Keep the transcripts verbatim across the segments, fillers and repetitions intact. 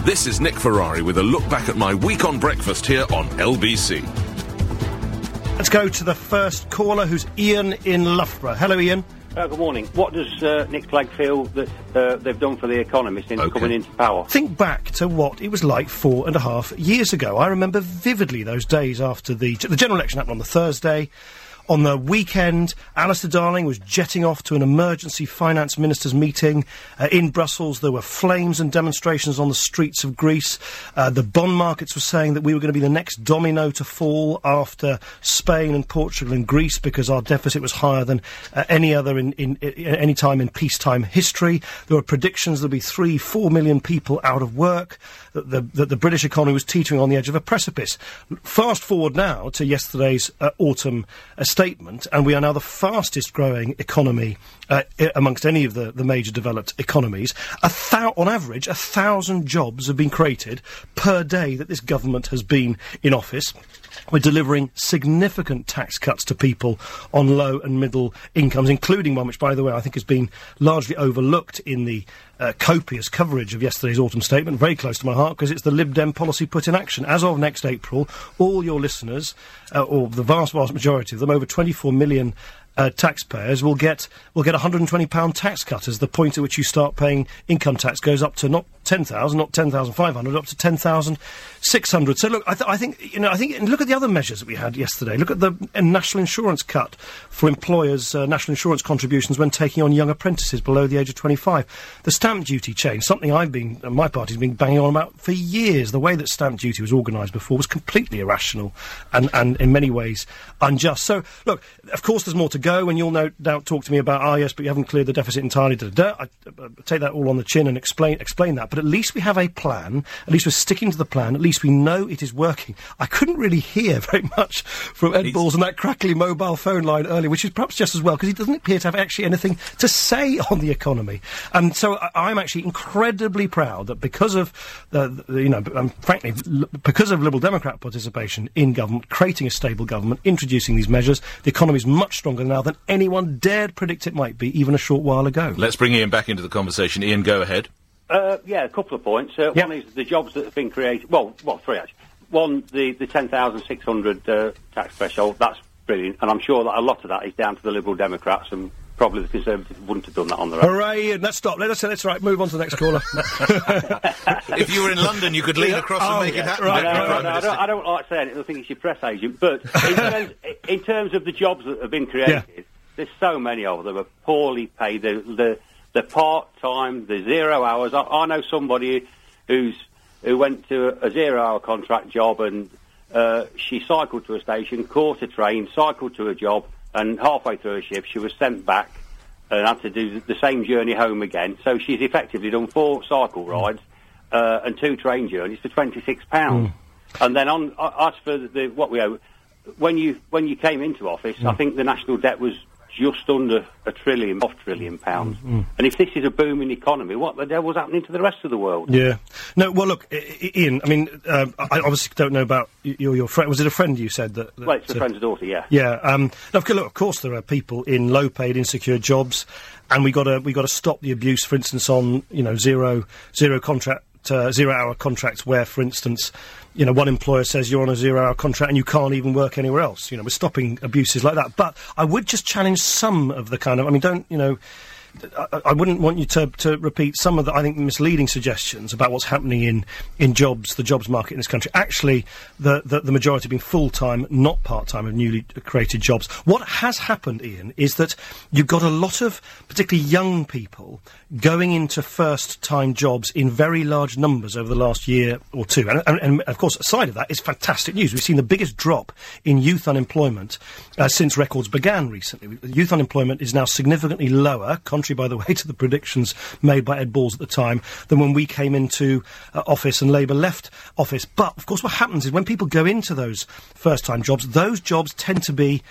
This is Nick Ferrari with a look back at my week on breakfast here on L B C. Let's go to the first caller, who's Ian in Loughborough. Hello, Ian. Uh, good morning. What does uh, Nick Clegg feel that uh, they've done for the economy since Okay. coming into power? Think back to what it was like four and a half years ago. I remember vividly those days after the... The general election happened on the Thursday. On the weekend, Alistair Darling was jetting off to an emergency finance ministers' meeting uh, in Brussels. There were flames and demonstrations on the streets of Greece. Uh, the bond markets were saying that we were going to be the next domino to fall after Spain and Portugal and Greece, because our deficit was higher than uh, any other in, in, in any time in peacetime history. There were predictions there'd be three, four million people out of work, that the, that the British economy was teetering on the edge of a precipice. Fast forward now to yesterday's uh, autumn uh, statement, and we are now the fastest growing economy uh, I- amongst any of the, the major developed economies. A thou- on average, a thousand jobs have been created per day that this government has been in office. We're delivering significant tax cuts to people on low and middle incomes, including one which, by the way, I think has been largely overlooked in the uh, copious coverage of yesterday's autumn statement, very close to my heart, because it's the Lib Dem policy put in action. As of next April, all your listeners, uh, or the vast, vast majority of them, over twenty-four million Uh, taxpayers will get will get a one hundred and twenty pound tax cut, as the point at which you start paying income tax goes up to not ten thousand, not ten thousand five hundred, up to ten thousand six hundred. So look, I, th- I think you know, I think and look at the other measures that we had yesterday. Look at the uh, national insurance cut for employers' uh, national insurance contributions when taking on young apprentices below the age of twenty-five. The stamp duty change, something I've been, uh, my party's been banging on about for years. The way that stamp duty was organised before was completely irrational and, and in many ways unjust. So look, of course, there's more to go. Go, and you'll no doubt talk to me about, ah, yes, but you haven't cleared the deficit entirely. Da, da, da. I uh, take that all on the chin and explain explain that. But at least we have a plan. At least we're sticking to the plan. At least we know it is working. I couldn't really hear very much from Ed He's Balls on that crackly mobile phone line earlier, which is perhaps just as well, because he doesn't appear to have actually anything to say on the economy. And so I, I'm actually incredibly proud that because of, uh, the, you know, um, frankly, l- because of Liberal Democrat participation in government, creating a stable government, introducing these measures, the economy is much stronger now than anyone dared predict it might be even a short while ago. Let's bring Ian back into the conversation. Ian, go ahead. Uh, yeah, a couple of points. Uh, Yep. One is the jobs that have been created. Well, well, three actually. One, the, the ten thousand six hundred uh, tax threshold. That's brilliant, and I'm sure that a lot of that is down to the Liberal Democrats, and probably the Conservatives wouldn't have done that on their own. Hooray, Ian, let's stop. Let's, let's right, move on to the next caller. If you were in London, you could lean Yeah. across Oh, and make yeah. it happen. Right, No, Deputy no, Prime no, I, Minister. don't, I don't like saying it. I think it's your press agent. But in terms, in terms of the jobs that have been created, Yeah. there's so many of them are poorly paid. The the, the part time, the zero hours. I, I know somebody who's who went to a, a zero hour contract job, and uh, she cycled to a station, caught a train, cycled to a job, and halfway through a shift she was sent back and had to do the same journey home again. So she's effectively done four cycle rides uh, and two train journeys for twenty-six pounds. Mm. And then on uh, as for the what we owe, when you when you came into office, mm. I think the national debt was just under a trillion, off trillion pounds. Mm. And if this is a booming economy, what the devil's happening to the rest of the world? Yeah. No, well, look, I- I- Ian, I mean, uh, I obviously don't know about y- your, your friend. Was it a friend you said that... that Well, it's a uh, friend's daughter, yeah. Yeah. Um, now, of course, look, of course, there are people in low-paid, insecure jobs, and we got to we got to stop the abuse. For instance, on you know zero zero contract uh, zero hour contracts, where, for instance, you know one employer says you're on a zero hour contract and you can't even work anywhere else. You know, we're stopping abuses like that. But I would just challenge some of the kind of. I mean, don't you know. I, I wouldn't want you to, to repeat some of the, I think, misleading suggestions about what's happening in, in jobs, the jobs market in this country. Actually, the, the, the majority being full-time, not part-time, of newly created jobs. What has happened, Ian, is that you've got a lot of, particularly young people, going into first-time jobs in very large numbers over the last year or two. And, and, and of course, aside of that, it's fantastic news. We've seen the biggest drop in youth unemployment uh, since records began recently. Youth unemployment is now significantly lower, contrary, by the way, to the predictions made by Ed Balls at the time, than when we came into uh, office and Labour left office. But, of course, what happens is when people go into those first-time jobs, those jobs tend to be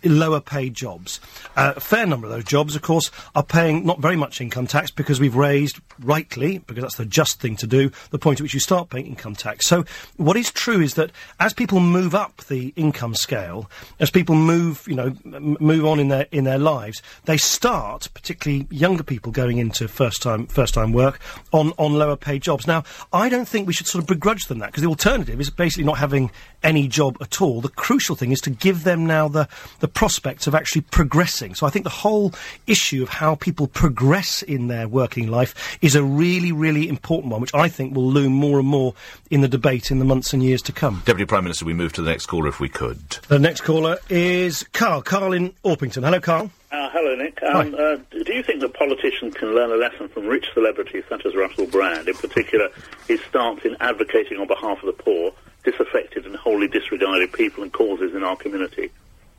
lower paid jobs. Uh, a fair number of those jobs, of course, are paying not very much income tax because we've raised, rightly, because that's the just thing to do, the point at which you start paying income tax. So what is true is that as people move up the income scale, as people move, you know, m- move on in their in their lives, they start, particularly younger people going into first time first time work, on, on lower paid jobs. Now, I don't think we should sort of begrudge them that, because the alternative is basically not having any job at all. The crucial thing is to give them now the, the prospects of actually progressing. So I think the whole issue of how people progress in their working life is a really, really important one, which I think will loom more and more in the debate in the months and years to come. Deputy Prime Minister, we move to the next caller if we could. The next caller is Carl. Carl in Orpington. Hello, Carl. Uh, hello, Nick. Um, uh, do you think that politicians can learn a lesson from rich celebrities such as Russell Brand, in particular his stance in advocating on behalf of the poor, disaffected and wholly disregarded people and causes in our community?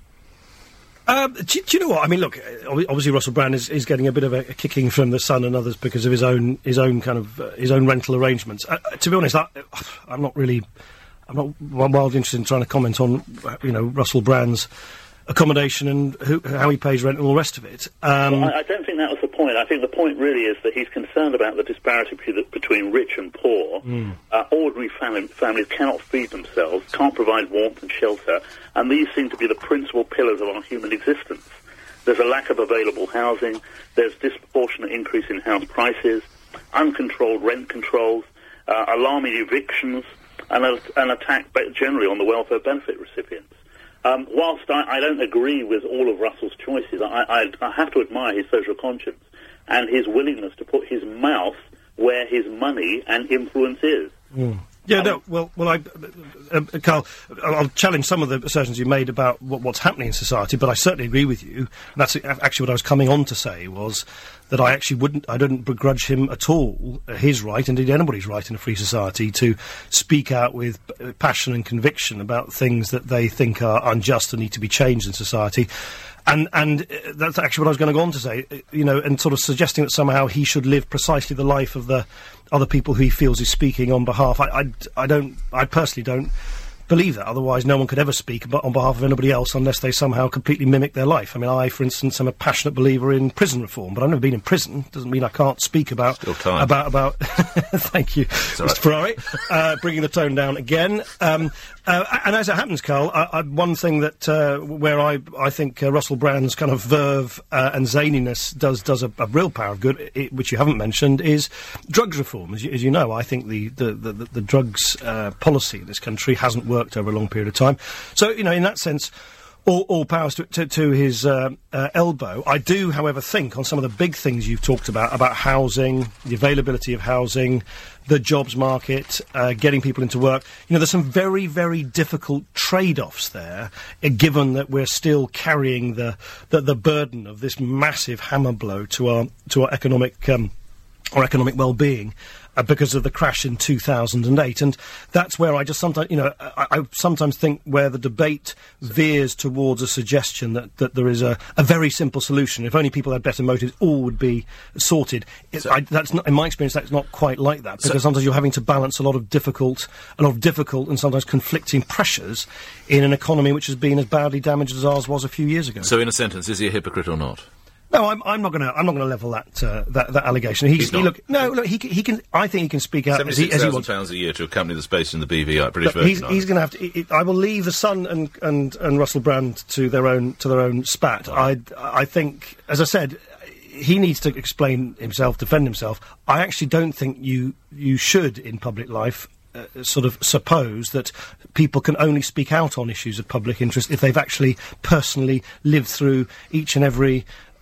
Um, do, do you know what? I mean, look, obviously Russell Brand is, is getting a bit of a, a kicking from the Sun and others because of his own his own kind of uh, his own rental arrangements. Uh, to be honest, I, I'm not really, I'm not wildly interested in trying to comment on, you know, Russell Brand's accommodation and who, how he pays rent and all the rest of it. Um, well, I, I don't think that was the point. I think the point really is that he's concerned about the disparity be- between rich and poor. Mm. Uh, ordinary fam- families cannot feed themselves, can't provide warmth and shelter, and these seem to be the principal pillars of our human existence. There's a lack of available housing, there's disproportionate increase in house prices, uncontrolled rent controls, uh, alarming evictions, and a, an attack generally on the welfare benefit recipients. Um, whilst I, I don't agree with all of Russell's choices, I, I, I have to admire his social conscience and his willingness to put his mouth where his money and influence is. Mm. Yeah, um, no, well, well, I, uh, uh, Carl, I'll challenge some of the assertions you made about what, what's happening in society, but I certainly agree with you. And that's actually what I was coming on to say, was that I actually wouldn't, I don't begrudge him at all uh, his right, indeed anybody's right in a free society, to speak out with uh, passion and conviction about things that they think are unjust and need to be changed in society. And and uh, that's actually what I was going to go on to say, uh, you know, and sort of suggesting that somehow he should live precisely the life of the other people who he feels he's speaking on behalf. I, I, I don't, I personally don't believe that. Otherwise, no one could ever speak on behalf of anybody else unless they somehow completely mimic their life. I mean, I, for instance, am a passionate believer in prison reform, but I've never been in prison. Doesn't mean I can't speak about... Still time. About, about... Thank you, Mister Right. Ferrari. Uh, bringing the tone down again. Um, uh, and as it happens, Carl, I, I, one thing that, uh, where I, I think uh, Russell Brand's kind of verve uh, and zaniness does, does a, a real power of good, it, which you haven't mentioned, is drugs reform. As you, as you know, I think the, the, the, the, the drugs uh, policy in this country hasn't worked over a long period of time. So, you know, in that sense, all, all powers to, to, to his uh, uh, elbow. I do, however, think on some of the big things you've talked about, about housing, the availability of housing, the jobs market, uh, getting people into work. You know, there's some very, very difficult trade-offs there, uh, given that we're still carrying the, the, the burden of this massive hammer blow to our, to our economic, um, our economic well-being. Uh, because of the crash in two thousand eight. And that's where I just sometimes, you know, I, I sometimes think where the debate veers towards a suggestion that, that there is a, a very simple solution. If only people had better motives, all would be sorted. It, so, I, that's not, in my experience, that's not quite like that, because so sometimes you're having to balance a lot of difficult, a lot of difficult and sometimes conflicting pressures in an economy which has been as badly damaged as ours was a few years ago. So in a sentence, is he a hypocrite or not? No, I'm, I'm not going to. I'm not going to level that, uh, that that allegation. He's, He's not. He, look, no, look, he, he can. I think he can speak out as he, as he wants. pounds a year to a company that's based in the B V I, British Look, Virgin he's, he's going to have to. He, I will leave the Sun and, and, and Russell Brand to their own to their own spat. Oh. I I think, as I said, he needs to explain himself, defend himself. I actually don't think you you should in public life. Uh, sort of suppose that people can only speak out on issues of public interest if they've actually personally lived through each and every,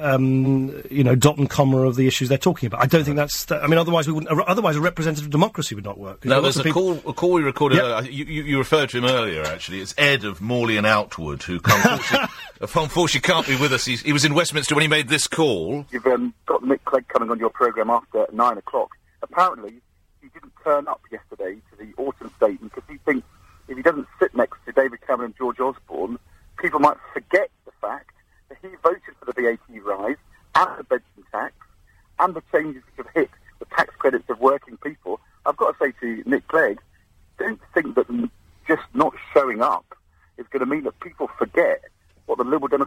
um, you know, dot and comma of the issues they're talking about. I don't think that's... Th- I mean, otherwise we wouldn't... Uh, otherwise a representative democracy would not work. No, there's a people- call, a call we recorded... Yep. earlier. You, you, you referred to him earlier, actually. It's Ed of Morley and Outward, who unfortunately, unfortunately can't be with us. He's, he was in Westminster when he made this call. You've um, got Nick Clegg coming on your programme after nine o'clock. Apparently... he didn't turn up yesterday to the autumn statement because he thinks if he doesn't sit next to David Cameron and George Osborne, people might forget the fact that he voted for the V A T rise and the pension tax and the changes which have hit the tax credits of working people. I've got to say to Nick Clegg, don't think that just not showing up is going to mean that people forget what the Liberal Democrats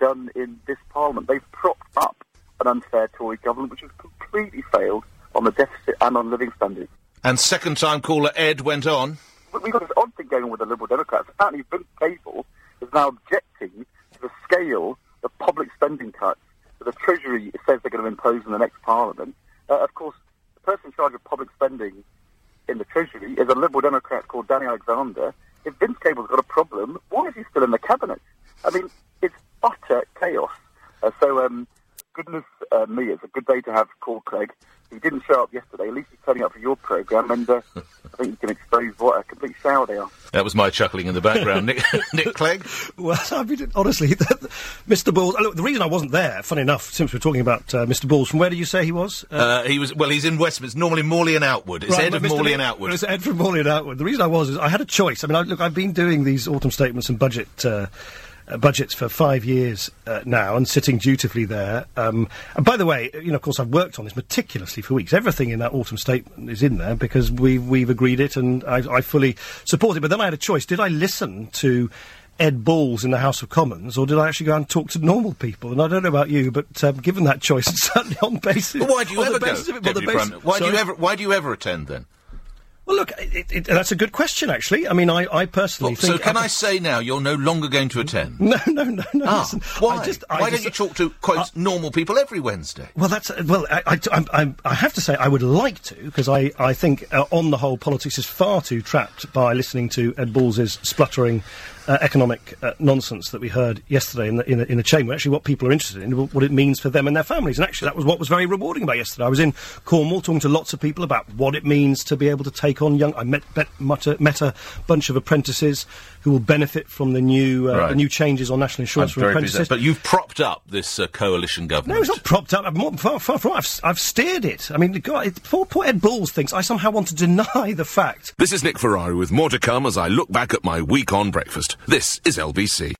done in this Parliament. They've propped up an unfair Tory government which has completely failed on the deficit and on living standards. And second-time caller Ed went on. We've got this odd thing going on with the Liberal Democrats. Apparently Vince Cable is now objecting to the scale of public spending cuts that the Treasury says they're going to impose in the next Parliament. Uh, of course, the person in charge of public spending in the Treasury is a Liberal Democrat called Danny Alexander. If Vince Cable's got a problem, why is he still in the Cabinet? I mean, it's utter chaos. Uh, so, um, goodness uh, me, it's a good day to have called Clegg. He didn't show up yesterday. At least he's turning up for your programme, and uh, I think you can expose what a complete shower they are. That was my chuckling in the background. Nick, Nick Clegg? Well, I mean, honestly, Mister Balls... Look, the reason I wasn't there, funny enough, since we're talking about uh, Mister Balls, from where did you say he was? Uh, uh, he was... Well, he's in Westminster, normally Morley and Outwood. It's right, Ed of Mister Morley Ed, and Outwood. It's Ed from Morley and Outwood. The reason I was is I had a choice. I mean, I, look, I've been doing these autumn statements and budget... Uh, Uh, budgets for five years uh, now, and sitting dutifully there. Um, and by the way, you know, of course, I've worked on this meticulously for weeks. Everything in that autumn statement is in there because we've we've agreed it, and I, I fully support it. But then I had a choice: did I listen to Ed Balls in the House of Commons, or did I actually go out and talk to normal people? And I don't know about you, but um, given that choice, it's certainly on basis. Well, why do you ever go? It, Deputy Prime, why sorry? do you ever? Why do you ever attend then? Well, look, it, it, that's a good question, actually. I mean, I, I personally well, think... So can I say now you're no longer going to attend? No, no, no, no. Ah, listen, why? I just, I why just, don't you talk to, quote, uh, normal people every Wednesday? Well, that's... Uh, well, I, I, I'm, I'm, I have to say I would like to, because I, I think, uh, on the whole, politics is far too trapped by listening to Ed Balls' spluttering uh, economic uh, nonsense that we heard yesterday in the, in, the, in the chamber. Actually, what people are interested in, what it means for them and their families. And actually, that was what was very rewarding about yesterday. I was in Cornwall talking to lots of people about what it means to be able to take on young... I met, met, met, a, met a bunch of apprentices who will benefit from the new uh, right. the new changes on national insurance I'm for apprentices. Pleased. But you've propped up this uh, coalition government. No, it's not propped up. I'm more, far, far from it. I've, I've steered it. I mean, the guy, it, poor, poor Ed Balls thinks I somehow want to deny the fact. This is Nick Ferrari with more to come as I look back at my week on breakfast. This is L B C.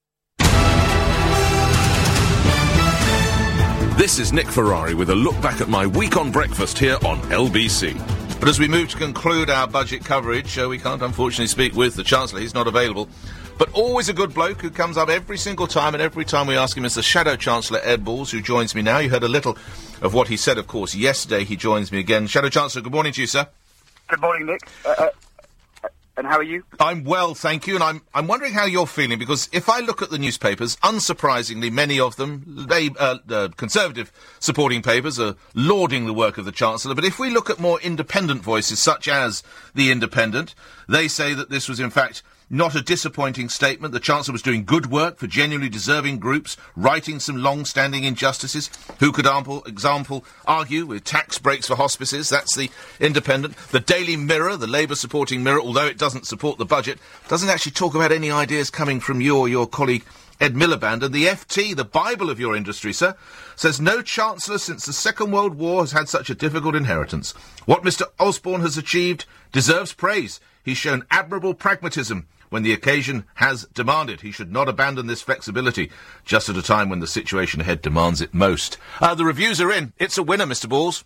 This is Nick Ferrari with a look back at my week on breakfast here on L B C. But as we move to conclude our budget coverage, uh, we can't unfortunately speak with the Chancellor. He's not available. But always a good bloke who comes up every single time, and every time we ask him is the Shadow Chancellor, Ed Balls, who joins me now. You heard a little of what he said, of course, yesterday. He joins me again. Shadow Chancellor, good morning to you, sir. Good morning, Nick. Uh, uh, and how are you? I'm well, thank you, and I'm I'm wondering how you're feeling, because if I look at the newspapers, unsurprisingly, many of them, they, uh, uh, Conservative supporting papers, are lauding the work of the Chancellor. But if we look at more independent voices, such as The Independent, they say that this was, in fact, not a disappointing statement. The Chancellor was doing good work for genuinely deserving groups, righting some long-standing injustices. Who could, ample example, argue with tax breaks for hospices? That's The Independent. The Daily Mirror, the Labour-supporting Mirror, although it doesn't support the budget, doesn't actually talk about any ideas coming from you or your colleague Ed Miliband. And the F T, the Bible of your industry, sir, says no Chancellor since the Second World War has had such a difficult inheritance. What Mister Osborne has achieved deserves praise. He's shown admirable pragmatism when the occasion has demanded. He should not abandon this flexibility just at a time when the situation ahead demands it most. Uh, the reviews are in. It's a winner, Mister Balls.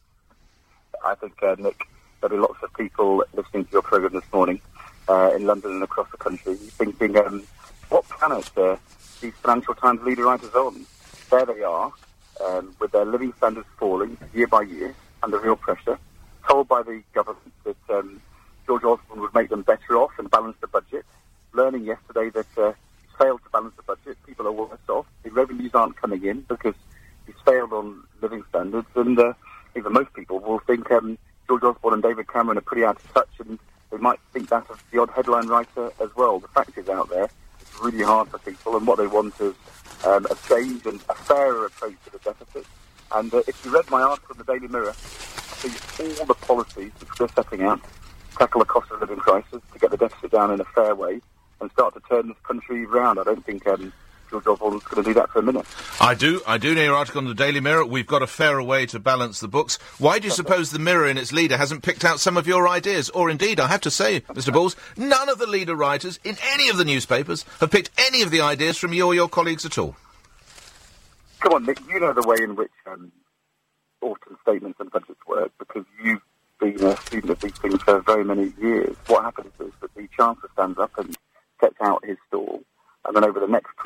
I think, uh, Nick, there'll be lots of people listening to your programme this morning uh, in London and across the country thinking, um, what planet are these Financial Times leader writers on? There they are, um, with their living standards falling year by year under real pressure, told by the government that um, George Osborne would make them better off and balance the budget, learning yesterday that uh, he's failed to balance the budget, people are worse off, the revenues aren't coming in because he's failed on living standards, and uh, even most people will think um, George Osborne and David Cameron are pretty out of touch, and they might think that of the odd headline writer as well. The fact is out there, it's really hard for people, and what they want is um, a change and a fairer approach to the deficit. And uh, if you read my article in the Daily Mirror, I see all the policies which we're setting out tackle the cost of living crisis, to get the deficit down in a fair way and start to turn this country round. I don't think um, George Osborne's going to do that for a minute. I do. I do know your article in the Daily Mirror. We've got a fairer way to balance the books. Why do you suppose the Mirror in its leader hasn't picked out some of your ideas? Or indeed, I have to say, Mister Balls, none of the leader writers in any of the newspapers have picked any of the ideas from you or your colleagues at all. Come on, Nick, you know the way in which um, autumn statements and budgets work, because you've been a student of these things for very many years. What happens is that the Chancellor stands up and sets out his stall, and then over the next twenty-four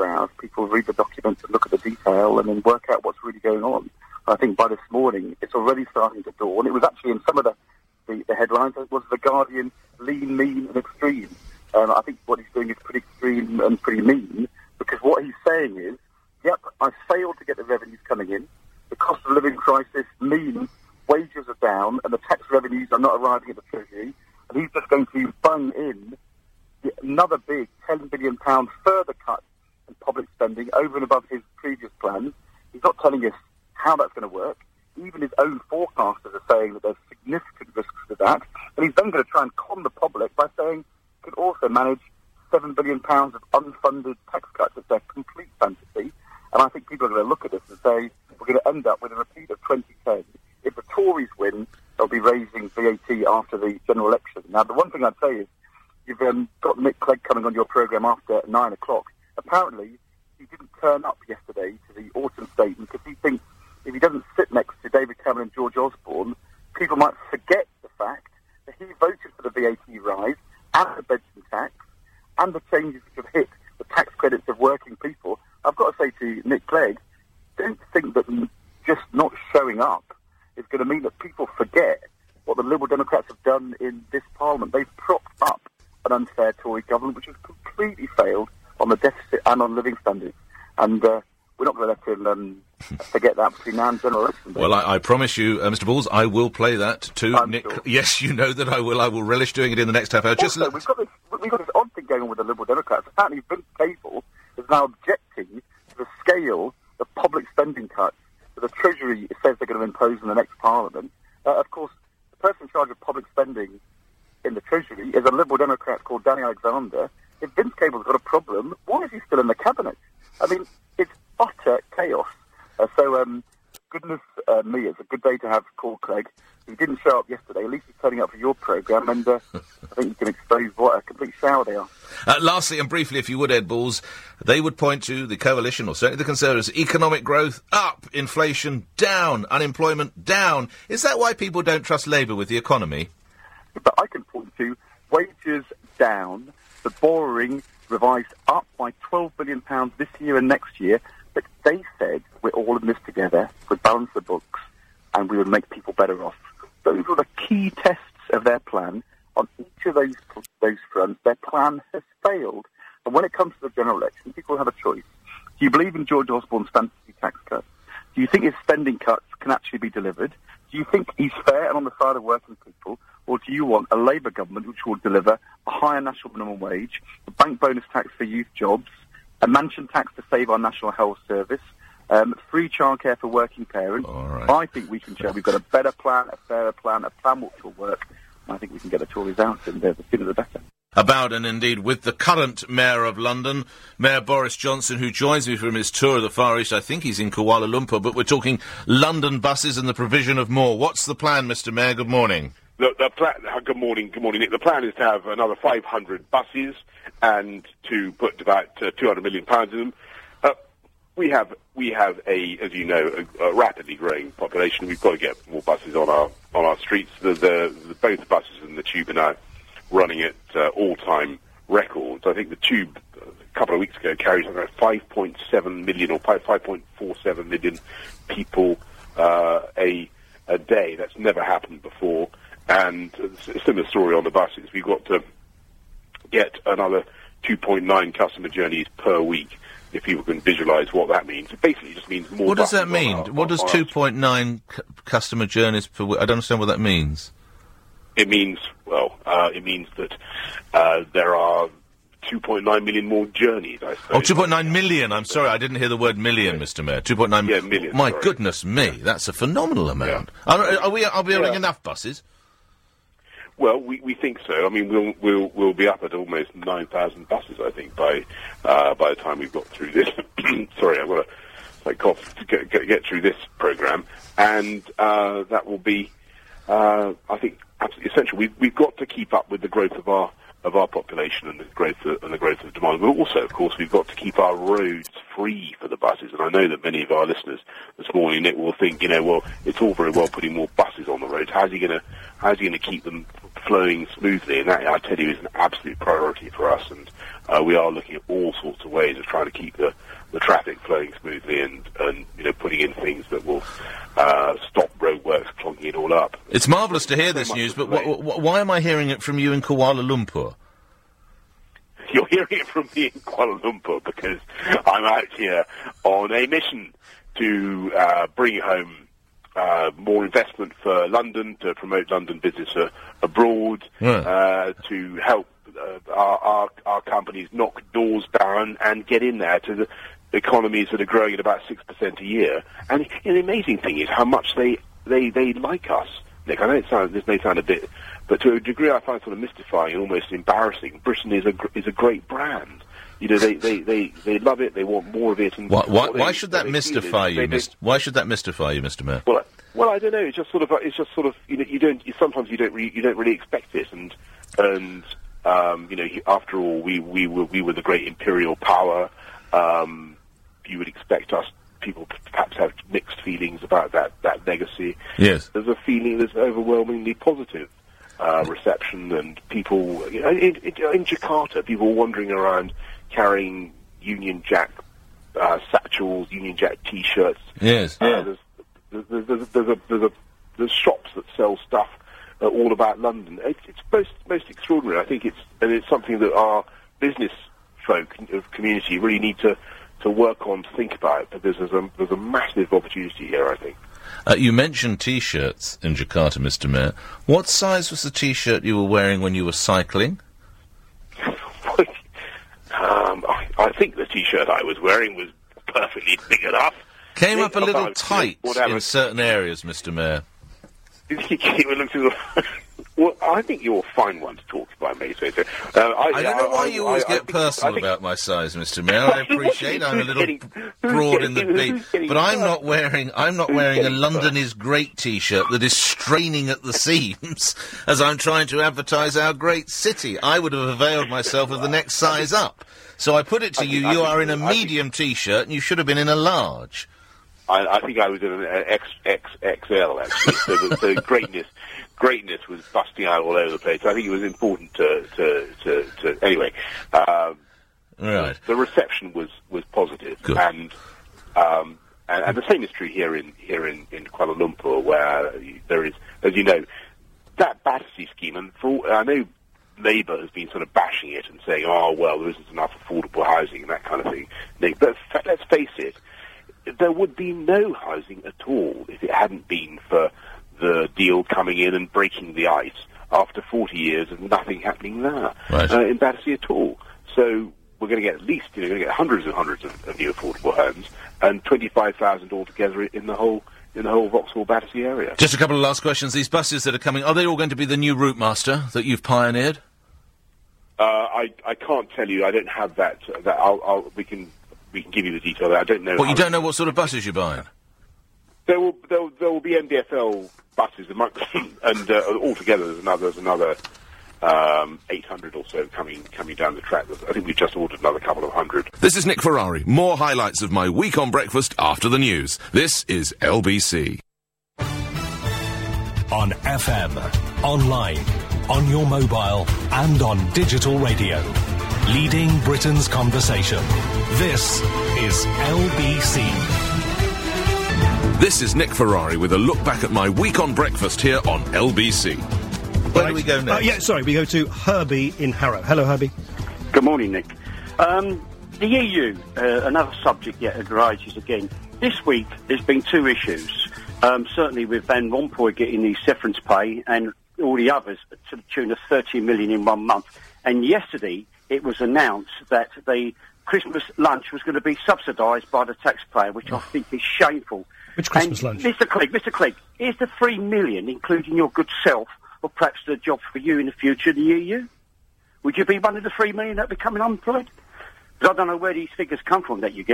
hours, people read the documents and look at the detail and then work out what's really going on. I think by this morning, it's already starting to dawn. It was actually in some of the, the, the headlines, it was The Guardian, lean, mean and extreme. Um, I think what he's doing is pretty extreme and pretty mean, because what he's saying is, yep, I failed to get the revenues coming in. The cost of living crisis means wages are down and the tax revenues are not arriving at the Treasury. And he's just going to bung in another big ten billion pounds further cut in public spending over and above his previous plans. He's not telling us how that's going to work. Even his own forecasters are saying that there's significant risks to that. And he's then going to try and con the public by saying he could also manage seven billion pounds of unfunded tax cuts. It's a complete fantasy. And I think people are going to look at this and say we're going to end up with a repeat of twenty ten. If the Tories win, they'll be raising V A T after the general election. Now, the one thing I'd say is you've um, got Nick Clegg coming on your programme after nine o'clock. Apparently, he didn't turn up yesterday to the autumn statement because he thinks if he doesn't sit next to David Cameron and George Osborne, people might forget the fact that he voted for the V A T rise and the Benson tax and the changes which have hit the tax credits of working people. I've got to say to Nick Clegg, don't think that just not showing up is going to mean that people forget what the Liberal Democrats have done in this Parliament. They've propped up an unfair Tory government which has completely failed on the deficit and on living standards. And uh, we're not going to let him um, forget that between now and general election. Well, I, I promise you, uh, Mister Balls, I will play that to I'm Nick. Sure. Yes, you know that I will. I will relish doing it in the next half hour. Also, Just let... we've got this we've got this odd thing going on with the Liberal Democrats. Apparently, Vince Cable is now objecting to the scale of public spending cuts that the Treasury says they're going to impose in the next Parliament. Uh, of course, the person in charge of public spending in the Treasury is a Liberal Democrat called Danny Alexander. If Vince Cable's got a problem, why is he still in the Cabinet? I mean, it's utter chaos. Uh, so, um, goodness uh, me, it's a good day to have Paul Clegg. He didn't show up yesterday. At least he's turning up for your programme, and uh, I think you can expose what a complete shower they are. Uh, lastly, and briefly, if you would, Ed Balls, they would point to the coalition, or certainly the Conservatives, economic growth up, inflation down, unemployment down. Is that why people don't trust Labour with the economy? But I can point to wages down, the borrowing revised up by twelve billion pounds this year and next year. But they said we're all in this together, we'd balance the books, and we would make people better off. Those were the key tests of their plan. On each of those those fronts, their plan has failed. And when it comes to the general election, people have a choice. Do you believe in George Osborne's fantasy tax cuts? Do you think his spending cuts can actually be delivered? Do you think he's fair and on the side of working people? Or do you want a Labour government which will deliver a higher national minimum wage, a bank bonus tax for youth jobs, a mansion tax to save our National Health Service, um, free childcare for working parents? All right. I think we can show we've got a better plan, a fairer plan, a plan which will work. And I think we can get the Tories out, and uh, the sooner the better. About and indeed with the current Mayor of London, Mayor Boris Johnson, who joins me from his tour of the Far East. I think he's in Kuala Lumpur, but we're talking London buses and the provision of more. What's the plan, Mister Mayor? Good morning. The, the plan, uh, good morning, good morning, Nick. The plan is to have another five hundred buses and to put about uh, two hundred million pounds in them. Uh, we have, we have a, as you know, a, a rapidly growing population. We've got to get more buses on our on our streets. The, the, the both the buses and the Tube are now running at uh, all-time records. I think the Tube uh, a couple of weeks ago carried about five point seven million or five point four seven million people uh, a a day. That's never happened before. And a similar story on the buses. We've got to get another two point nine customer journeys per week, if people can visualise what that means. It basically just means more. What does that buses mean? on our- What does on our two point nine c- customer journeys per week? I don't understand what that means. It means, well, uh, it means that uh, there are two point nine million more journeys, I suppose. Oh, two point nine million. I'm sorry, I didn't hear the word million, Mister Mayor. two point nine Yeah, million, My sorry. goodness me, that's a phenomenal amount. Are, are we are we having Yeah. enough buses? Well, we, we think so. I mean, we'll we'll we'll be up at almost nine thousand buses, I think, by uh, by the time we've got through this. Sorry, I've got a like cough to get, get get through this program, and uh, that will be, uh, I think, absolutely essential. We've we've got to keep up with the growth of our of our population and the growth of, and the growth of demand. But also, of course, we've got to keep our roads free for the buses. And I know that many of our listeners this morning, Nick, will think, you know, well, it's all very well putting more buses on the roads. How's he going to how's he going to keep them flowing smoothly, and that, I tell you, is an absolute priority for us, and uh, we are looking at all sorts of ways of trying to keep the, the traffic flowing smoothly and, and, you know, putting in things that will uh, stop roadworks clogging it all up. It's marvellous to hear this news, but wh- wh- why am I hearing it from you in Kuala Lumpur? You're hearing it from me in Kuala Lumpur because I'm out here on a mission to uh, bring home uh, more investment for London, to promote London business uh, abroad, Right. uh, to help uh, our, our, our companies knock doors down and get in there to the economies that are growing at about six percent a year. And, and the amazing thing is how much they, they, they like us. Nick, I know it sounds, this may sound a bit, but to a degree I find sort of mystifying and almost embarrassing. Britain is a, gr- is a great brand. You know, they, they, they, they love it, they want more of it. And Why, why, what why they- should what that they mystify feel is you, they- they- Mister Why should that mystify you, Mister Mayor? Well, well, I don't know. It's just sort of, it's just sort of, you know, you don't. You, sometimes you don't, re- you don't really expect it, and and um, you know, you, after all, we we were we were the great imperial power. Um, you would expect us people to perhaps have mixed feelings about that that legacy. Yes. There's a feeling that's overwhelmingly positive uh, reception, and people, you know, in, in, in Jakarta, people wandering around carrying Union Jack uh, satchels, Union Jack T-shirts. Yes. Uh, Yeah. there's, there's, there's, there's, a, there's, a, there's shops that sell stuff uh, all about London. It's, it's most most extraordinary. I think it's and it's something that our business folk of community really need to, to work on, to think about. But there's, there's a there's a massive opportunity here, I think. Uh, you mentioned T-shirts in Jakarta, Mister Mayor. What size was the T-shirt you were wearing when you were cycling? um, I, I think the T-shirt I was wearing was perfectly big enough. Came Big up a little enough, tight whatever. in certain areas, Mister Mayor. Well, I think you're a fine one to talk about, mate. So, so, uh, I, I don't know why I, you always I, I get think- personal I think- about my size, Mister Mayor. I appreciate I'm a little Who's getting- who's broad in the getting- beat, who's getting but I'm hurt? not wearing I'm not Who's wearing a getting London hurt? is great T-shirt that is straining at the seams as I'm trying to advertise our great city. I would have availed myself of the next size up. So I put it to I you: think- I you think are in a you- I think- medium T-shirt, and you should have been in a large. I, I think I was in an X, X, X L, actually. So the, the greatness, greatness was busting out all over the place. I think it was important to, to, to, to anyway. Um, Right. The reception was, was positive, Good. and um, and, and the same is true here in here in, in Kuala Lumpur, where there is, as you know, that Battersea scheme. And for, I know Labour has been sort of bashing it and saying, "Oh well, there isn't enough affordable housing and that kind of thing." But fa- let's face it, there would be no housing at all if it hadn't been for the deal coming in and breaking the ice after forty years of nothing happening there Right. uh, in Battersea at all. So we're going to get at least, you know, we're going to get hundreds and hundreds of, of new affordable homes, and twenty-five thousand altogether in the whole in the whole Vauxhall Battersea area. Just a couple of last questions. These buses that are coming, are they all going to be the new route master that you've pioneered? Uh, I I can't tell you. I don't have that. That I'll, I'll we can we can give you the detail. I don't know. Well, you how- don't know what sort of buses you're buying. There will there, will- there will be N D F L buses amongst them, and uh, altogether there's another there's another um, eight hundred or so coming coming down the track. I think we've just ordered another couple of hundred. This is Nick Ferrari. More highlights of my week on breakfast after the news. This is L B C. On F M, online, on your mobile, and on digital radio. Leading Britain's conversation. This is L B C. This is Nick Ferrari with a look back at my week on breakfast here on L B C. Where do we go next? Uh, yeah, sorry, we go to Herbie in Harrow. Hello, Herbie. Good morning, Nick. Um, the E U, uh, another subject yet arises again. This week, there's been two issues. Um, certainly with Van Rompuy getting the severance pay and all the others to the tune of thirty million in one month. And yesterday, it was announced that the Christmas lunch was going to be subsidised by the taxpayer, which I think is shameful. Which Christmas and lunch? Mister Clegg, Mister Clegg, is the three million, including your good self, or perhaps the job for you in the future, the E U? Would you be one of the three million that are becoming unemployed? Because I don't know where these figures come from that you get.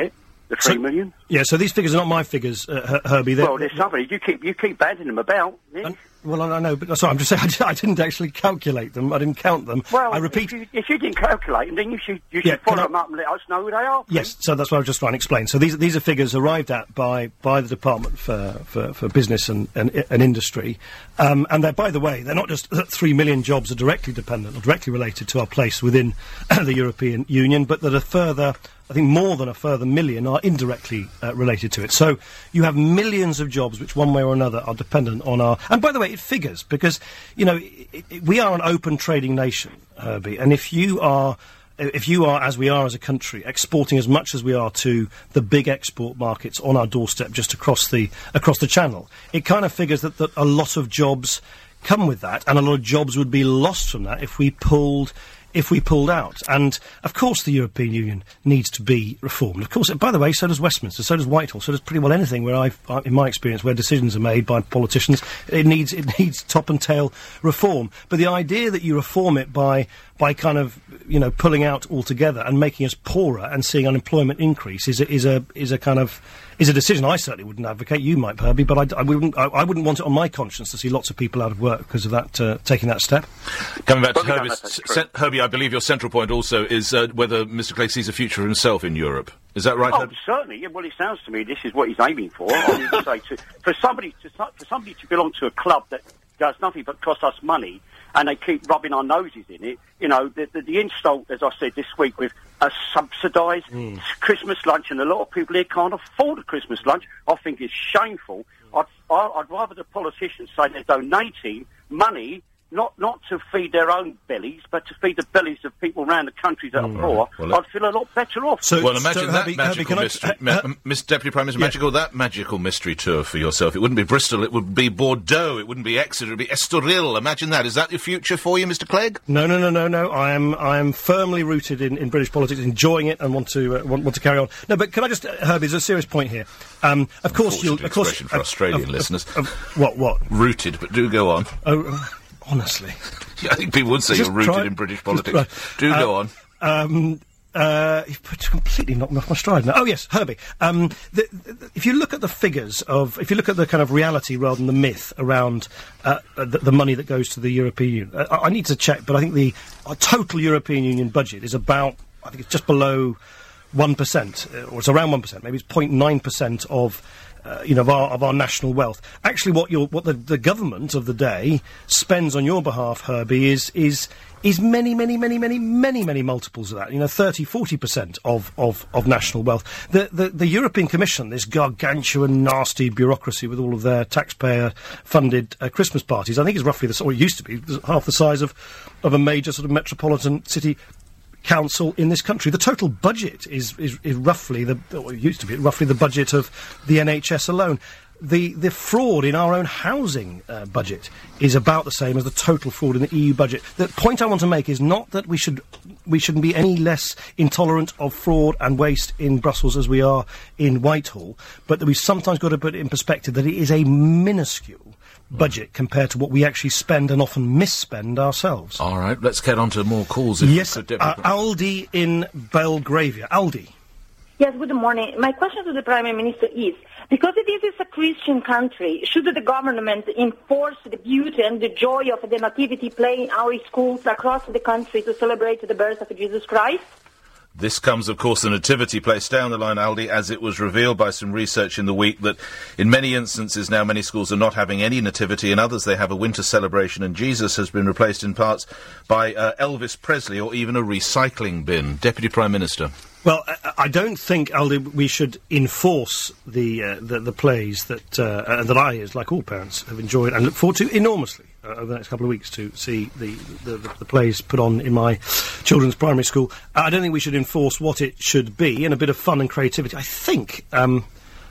the three So- million. Yeah, so these figures are not my figures, uh, Her- Herbie. They're- Well, there's somebody you keep you keep banding them about. Nick. And- well, I I know, but sorry, I'm just saying I, di- I didn't actually calculate them. I didn't count them. Well, I repeat. If you, if you didn't calculate them, then you should you should Yeah, can follow I- them up and let us know who they are. please. Yes, so that's what I was just trying to explain. So these these are figures arrived at by by the Department for for, for Business and, and and Industry, um, and they're, by the way, they're not just that three million jobs are directly dependent or directly related to our place within the European Union, but that a further, I think more than a further million are indirectly uh, related to it. So you have millions of jobs which one way or another are dependent on our... And by the way, it figures, because, you know, i i we are an open trading nation, Herbie, and if you are... If you are, as we are as a country, exporting as much as we are to the big export markets on our doorstep just across the across the channel, it kind of figures that, that a lot of jobs come with that, and a lot of jobs would be lost from that if we pulled if we pulled out. And of course the European Union needs to be reformed. Of course, by the way, so does Westminster, so does Whitehall, so does pretty well anything where I've, uh, in my experience, where decisions are made by politicians. It needs it needs top and tail reform. But the idea that you reform it by by kind of, you know, pulling out altogether and making us poorer and seeing unemployment increase is a, is a is a kind of is a decision I certainly wouldn't advocate. You might, Herbie, but I, I wouldn't. I, I wouldn't want it on my conscience to see lots of people out of work because of that, uh, taking that step. Coming back to Well, yeah, Herbie's, that's s- true. Herbie, I believe your central point also is uh, whether Mister Clegg sees a future for himself in Europe. Is that right, Oh, Herbie? certainly. Yeah, well, it sounds to me this is what he's aiming for. I mean, to say to, for somebody to so- for somebody to belong to a club that does nothing but cost us money, and they keep rubbing our noses in it. You know, the, the, the install, as I said this week, with a subsidised Mm. Christmas lunch, and a lot of people here can't afford a Christmas lunch. I think it's shameful. I'd, I, I'd rather the politicians say they're donating money. Not not to feed their own bellies, but to feed the bellies of people around the country that are poor. Well, I'd feel a lot better off. So- Well, imagine so, that Herbie- Herbie, magical can I- mystery, uh, ma- uh, m- Mister Deputy Prime Minister, yeah. magical that magical mystery tour for yourself. It wouldn't be Bristol, it would be Bordeaux, it wouldn't be Exeter, it would be Estoril. Imagine that. Is that your future for you, Mister Clegg? No, no, no, no, no. I am, I am firmly rooted in, in British politics, enjoying it, and want to uh, want, want to carry on. No, but can I just, uh, Herbie, there's a serious point here. Um, of course, you'll, Unfortunate of course, expression for of- Australian of- of- listeners. of- what, what? Rooted, but do go on. Oh, uh, honestly, Yeah, I think people would say Just you're rooted try- in British just politics. try- Do uh, go on. Um, uh, you've put- completely knocked me off my stride now. Oh yes, Herbie. Um, the, the, if you look at the figures of, if you look at the kind of reality rather than the myth around uh, uh, the, the money that goes to the European Union, uh, I, I need to check, but I think the uh, total European Union budget is about, I think it's just below one percent, uh, or it's around one percent. Maybe it's zero point nine percent of. Uh, you know, of our, of our national wealth. Actually, what your what the, the government of the day spends on your behalf, Herbie, is is is many, many, many, many, many, many multiples of that. You know, thirty, forty percent of, of, of national wealth. The, the the European Commission, this gargantuan, nasty bureaucracy with all of their taxpayer-funded uh, Christmas parties, I think is roughly the, or it used to be half the size of of a major sort of metropolitan city council in this country. The total budget is, is, is roughly the, or it used to be roughly the budget of the N H S alone. The the fraud in our own housing uh, budget is about the same as the total fraud in the E U budget. The point I want to make is not that we should we shouldn't be any less intolerant of fraud and waste in Brussels as we are in Whitehall, but that we've sometimes got to put it in perspective that it is a minuscule budget compared to what we actually spend and often misspend ourselves. All right, let's get on to more calls. If Yes, you uh, could, Deputy Prime- Aldi in Belgravia. Aldi. Yes, good morning. My question to the Prime Minister is, because it is a Christian country, should the government enforce the beauty and the joy of the nativity play in our schools across the country to celebrate the birth of Jesus Christ? This comes, of course, the nativity place down the line, Aldi, as it was revealed by some research in the week that in many instances now many schools are not having any nativity, in others they have a winter celebration, and Jesus has been replaced in parts by uh, Elvis Presley or even a recycling bin. Deputy Prime Minister. Well, I, I don't think, Aldi, we should enforce the uh, the, the plays that uh, uh, that I, as like all parents, have enjoyed and look forward to enormously uh, over the next couple of weeks to see the, the, the, the plays put on in my children's primary school. Uh, I don't think we should enforce what it should be, and a bit of fun and creativity. I think, um,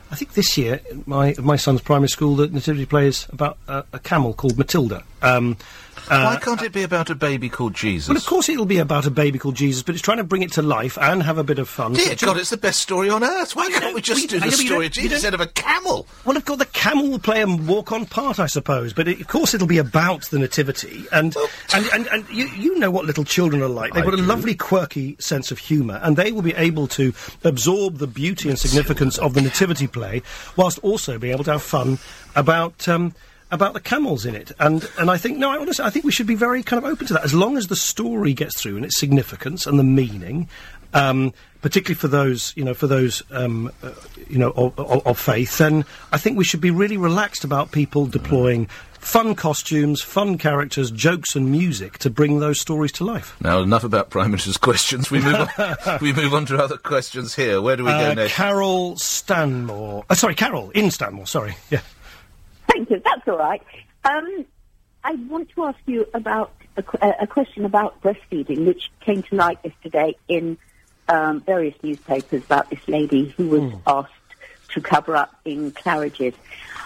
I think this year, my my son's primary school, the nativity play is about uh, a camel called Matilda. Um, uh, Why can't it be about a baby called Jesus? Well, of course it'll be about a baby called Jesus, but it's trying to bring it to life and have a bit of fun. Dear God, it's the best story on earth. Why can't we just we- do I the know, but you story don't- of you Jesus don't- instead of a camel? Well, of course, the camel will play a walk-on part, I suppose, but it, of course it'll be about the nativity, and and, and, and you, you know what little children are like. They've I got a do. lovely, quirky sense of humour, and they will be able to absorb the beauty and significance of the nativity play, whilst also being able to have fun about... Um, about the camels in it, and and I think no, I honestly I think we should be very kind of open to that, as long as the story gets through and its significance and the meaning, um, particularly for those you know for those um, uh, you know of, of, of faith. Then I think we should be really relaxed about people deploying fun costumes, fun characters, jokes, and music to bring those stories to life. Now, enough about Prime Minister's questions. We move on. We move on to other questions here. Where do we Uh, go next? Carol Stanmore, uh, sorry, Carol in Stanmore. Sorry, yeah. Thank you. That's all right. Um, I want to ask you about a, qu- a question about breastfeeding, which came to light yesterday in um, various newspapers about this lady who was Mm. asked to cover up in Claridge's.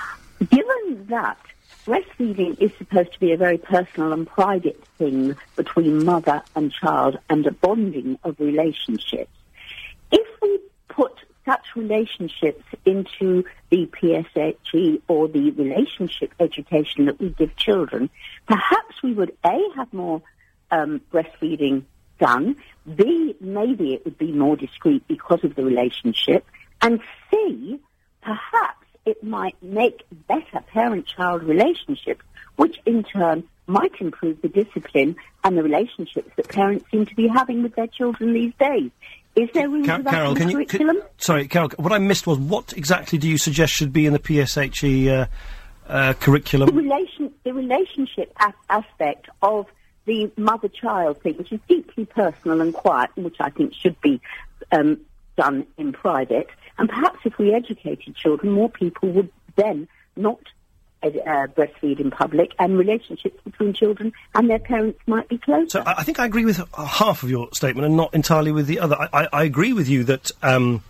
Given that breastfeeding is supposed to be a very personal and private thing between mother and child and a bonding of relationships, if we put such relationships into the P S H E or the relationship education that we give children, perhaps we would, A, have more um, breastfeeding done, B, maybe it would be more discreet because of the relationship, and C, perhaps it might make better parent-child relationships, which in turn might improve the discipline and the relationships that parents seem to be having with their children these days. Is there room Car- for that Carol, in the can you? curriculum? Can, sorry, Carol. What I missed was what exactly do you suggest should be in the P S H E uh, uh, The, curriculum? relation, the relationship a- aspect of the mother-child thing, which is deeply personal and quiet, and which I think should be um, done in private. And perhaps if we educated children, more people would then not uh, breastfeed in public, and relationships between children and their parents might be closer. So I, I think I agree with uh, half of your statement and not entirely with the other. I, I, I agree with you that um,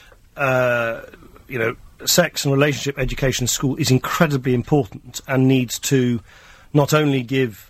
uh, you know sex and relationship education in school is incredibly important and needs to not only give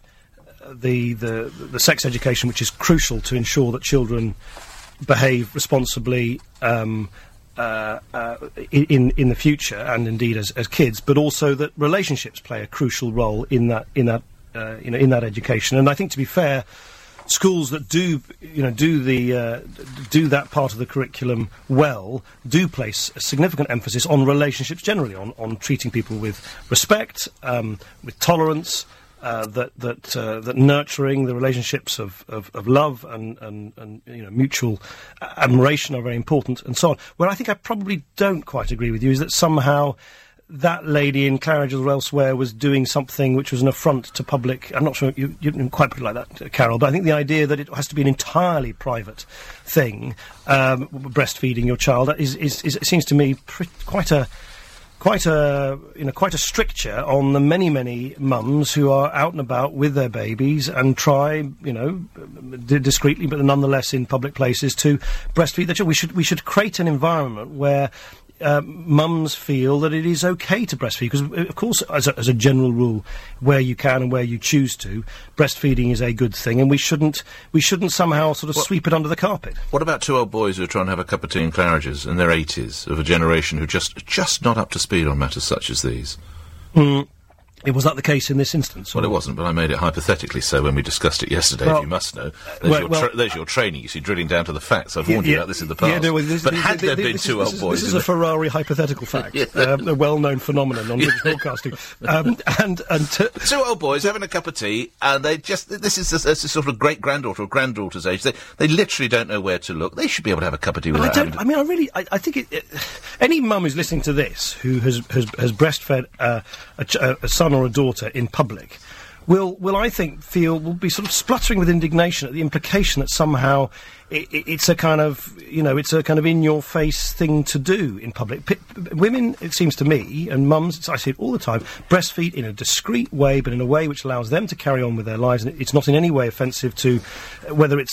the the, the sex education, which is crucial to ensure that children behave responsibly. Um, Uh, uh, in in the future and indeed as, as kids, but also that relationships play a crucial role in that in that uh, you know in that education. And I think, to be fair, schools that do you know do the uh, do that part of the curriculum well do place a significant emphasis on relationships generally, on on treating people with respect, um, with tolerance. Uh, that that uh, that nurturing the relationships of, of, of love and, and, and you know mutual admiration are very important, and so on. Where I think I probably don't quite agree with you is that somehow that lady in Claridge or elsewhere was doing something which was an affront to public. I'm not sure you, you didn't quite put it like that, Carol, but I think the idea that it has to be an entirely private thing, um, breastfeeding your child, is, is, is it seems to me pre- quite a Quite a, you know, quite a stricture on the many, many mums who are out and about with their babies and try, you know, d- discreetly, but nonetheless in public places to breastfeed their children. We should, we should create an environment where uh, mums feel that it is okay to breastfeed, because, of course, as a, as a general rule, where you can and where you choose to, breastfeeding is a good thing, and we shouldn't, we shouldn't somehow sort of What- sweep it under the carpet. What about two old boys who are trying to have a cup of tea in Claridge's in their eighties, of a generation who just just not up to speed on matters such as these? Mm. It was that the case in this instance? Well, or- it wasn't, but I made it hypothetically so when we discussed it yesterday, Well, if you must know. There's, well, your, well- tra- there's your training, you see, drilling down to the facts. I've Yeah, warned you yeah, about this in the past. yeah, no, well, this- but this- had this- there this been is- two this old is- boys... This is in a the- Ferrari hypothetical fact, Yeah. um, a well-known phenomenon on British broadcasting. Um, and and to, Two old boys having a cup of tea, and they just, this is a, a sort of great-granddaughter or granddaughter's age. They, they literally don't know where to look. They should be able to have a cup of tea I without having don't. to... I mean, I really. I, I think it, it, any mum who's listening to this who has has, has breastfed uh, a, ch- a son or a daughter in public will will I think feel will be sort of spluttering with indignation at the implication that somehow it, it, it's a kind of you know it's a kind of in your face thing to do in public. P- p- women, it seems to me, and mums, it's, I see it all the time, breastfeed in a discreet way, but in a way which allows them to carry on with their lives, and it, it's not in any way offensive to uh, whether it's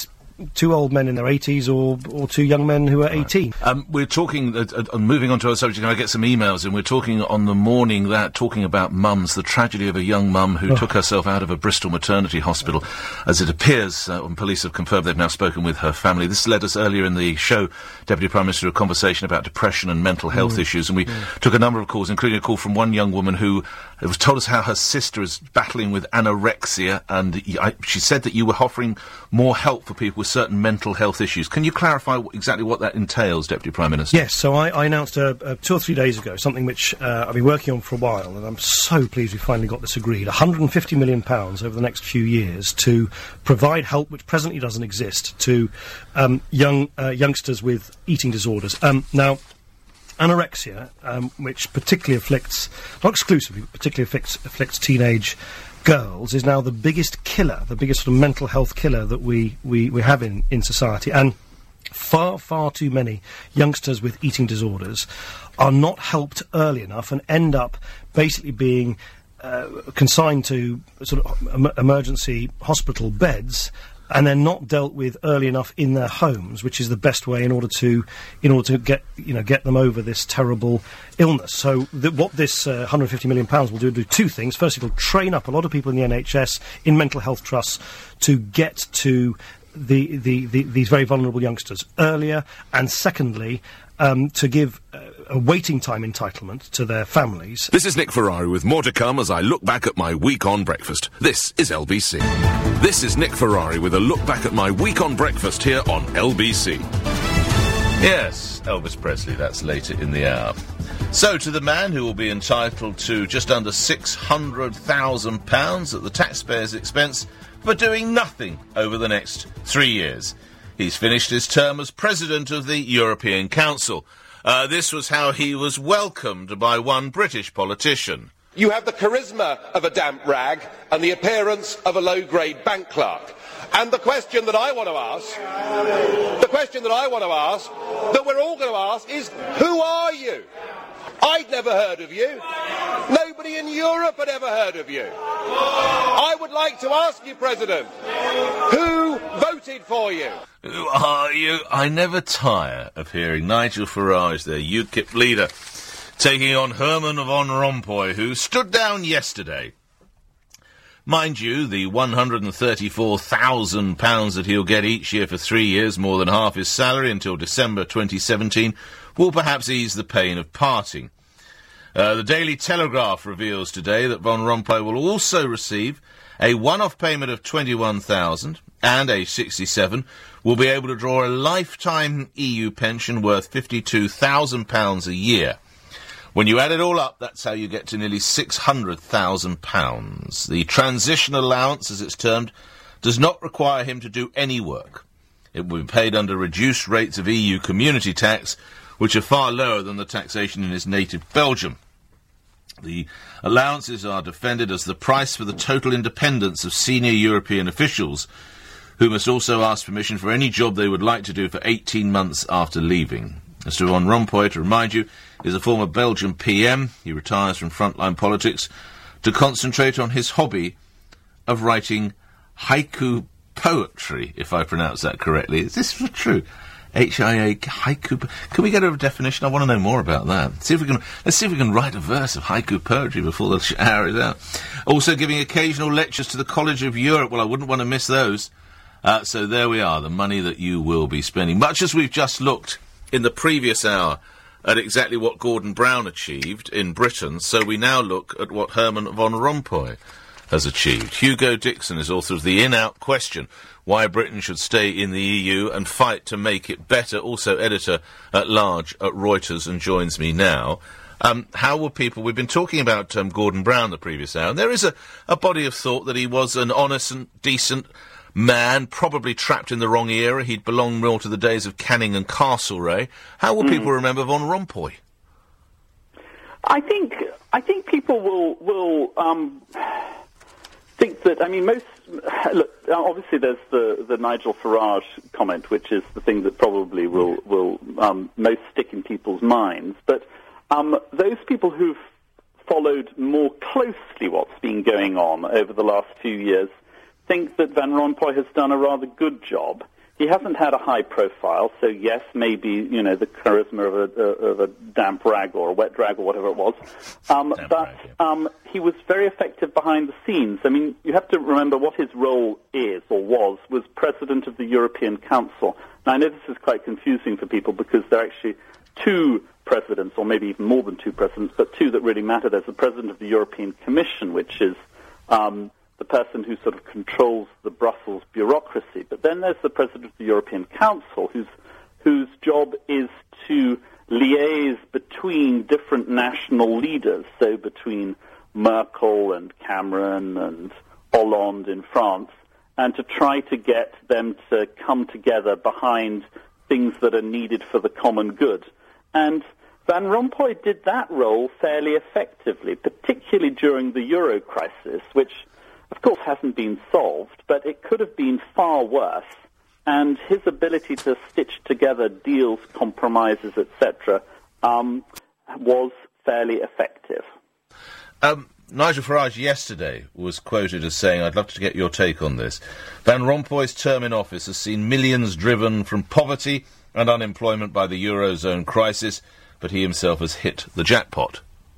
two old men in their eighties or or two young men who are right. eighteen. Um, we're talking, uh, uh, moving on to our subject, I get some emails, and we're talking on the morning that, talking about mums, the tragedy of a young mum who oh. took herself out of a Bristol maternity hospital. As it appears, uh, when police have confirmed they've now spoken with her family. This led us earlier in the show, Deputy Prime Minister, a conversation about depression and mental health mm. issues, and we mm. took a number of calls, including a call from one young woman who it was told us how her sister is battling with anorexia, and I, she said that you were offering more help for people with certain mental health issues. Can you clarify w- exactly what that entails, Deputy Prime Minister? Yes, so I, I announced uh, uh, two or three days ago something which uh, I've been working on for a while, and I'm so pleased we finally got this agreed. one hundred fifty million pounds over the next few years to provide help which presently doesn't exist to um, young uh, youngsters with eating disorders. Um, now, anorexia, um, which particularly afflicts, not exclusively, but particularly afflicts, afflicts teenage girls, is now the biggest killer, the biggest sort of mental health killer that we, we, we have in, in society. And far, far too many youngsters with eating disorders are not helped early enough and end up basically being uh, consigned to sort of em- emergency hospital beds, and they're not dealt with early enough in their homes, which is the best way in order to, in order to get, you know, get them over this terrible illness. So, th- what this uh, one hundred fifty million pounds will do, do two things. First, it'll train up a lot of people in the N H S, in mental health trusts, to get to the, the, the these very vulnerable youngsters earlier, and secondly, um, to give uh, a waiting time entitlement to their families. This is Nick Ferrari with more to come as I look back at my week on breakfast. This is L B C. This is Nick Ferrari with a look back at my week on breakfast here on L B C. Yes, Elvis Presley, that's later in the hour. So, to the man who will be entitled to just under six hundred thousand pounds at the taxpayer's expense for doing nothing over the next three years. He's finished his term as President of the European Council. Uh, this was how he was welcomed by one British politician. You have the charisma of a damp rag and the appearance of a low-grade bank clerk. And the question that I want to ask, the question that I want to ask, that we're all going to ask is, who are you? I'd never heard of you. Nobody in Europe had ever heard of you. I would like to ask you, President, who voted for you? Who are you? I never tire of hearing Nigel Farage, their U KIP leader, taking on Herman Van Rompuy, who stood down yesterday. Mind you, the one hundred thirty-four thousand pounds that he'll get each year for three years, more than half his salary until December twenty seventeen, will perhaps ease the pain of parting. Uh, the Daily Telegraph reveals today that Van Rompuy will also receive a one-off payment of twenty-one thousand pounds, and age sixty-seven, will be able to draw a lifetime E U pension worth fifty-two thousand pounds a year. When you add it all up, that's how you get to nearly six hundred thousand pounds. The transition allowance, as it's termed, does not require him to do any work. It will be paid under reduced rates of E U community tax, which are far lower than the taxation in his native Belgium. The allowances are defended as the price for the total independence of senior European officials, who must also ask permission for any job they would like to do for eighteen months after leaving. Mister Van Rompuy, to remind you, is a former Belgian P M. He retires from frontline politics to concentrate on his hobby of writing haiku poetry, if I pronounce that correctly. Is this true? H I A haiku. Can we get a definition? I want to know more about that. See if we can. Let's see if we can write a verse of haiku poetry before the hour is out. Also giving occasional lectures to the College of Europe. Well, I wouldn't want to miss those. Uh, so there we are, the money that you will be spending. Much as we've just looked in the previous hour at exactly what Gordon Brown achieved in Britain, so we now look at what Herman Van Rompuy has achieved. Hugo Dixon is author of The In-Out Question, Why Britain Should Stay in the E U and Fight to Make It Better, also editor-at-large at Reuters, and joins me now. Um, how will people... We've been talking about um, Gordon Brown the previous hour, and there is a, a body of thought that he was an honest and decent man, probably trapped in the wrong era. He'd belong more to the days of Canning and Castlereagh. How will mm. people remember Van Rompuy? I think I think people will will um, think that. I mean, most look. Obviously, there's the, the Nigel Farage comment, which is the thing that probably will will um, most stick in people's minds. But um, those people who've followed more closely what's been going on over the last few years think that Van Rompuy has done a rather good job he hasn't had a high profile, so yes, maybe, you know, the charisma of a, of a damp rag or a wet drag or whatever it was. Um, but rag, yeah. um, he was very effective behind the scenes. I mean, you have to remember what his role is, or was, was President of the European Council. Now, I know this is quite confusing for people because there are actually two presidents, or maybe even more than two presidents, but two that really matter. There's the President of the European Commission, which is um, the person who sort of controls the Brussels bureaucracy. But then there's the President of the European Council, whose whose job is to liaise between different national leaders, so between Merkel and Cameron and Hollande in France, and to try to get them to come together behind things that are needed for the common good. And Van Rompuy did that role fairly effectively, particularly during the Euro crisis, which, of course, hasn't been solved, but it could have been far worse. And his ability to stitch together deals, compromises, et cetera, um, was fairly effective. Um, Nigel Farage yesterday was quoted as saying, I'd love to get your take on this, Van Rompuy's term in office has seen millions driven from poverty and unemployment by the Eurozone crisis, but he himself has hit the jackpot.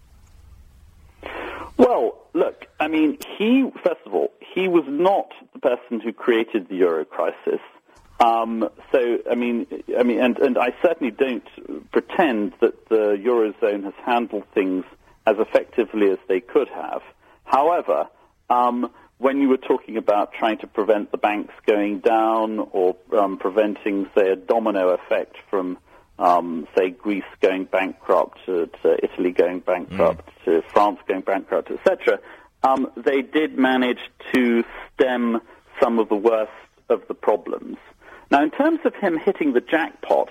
Well, look, I mean, he, first of all, he was not the person who created the Euro crisis. Um, so, I mean, I mean, and, and I certainly don't pretend that the Eurozone has handled things as effectively as they could have. However, um, when you were talking about trying to prevent the banks going down or um, preventing, say, a domino effect from, um, say, Greece going bankrupt, to, to Italy going bankrupt, mm. to France going bankrupt, et cetera, um, they did manage to stem some of the worst of the problems. Now, in terms of him hitting the jackpot,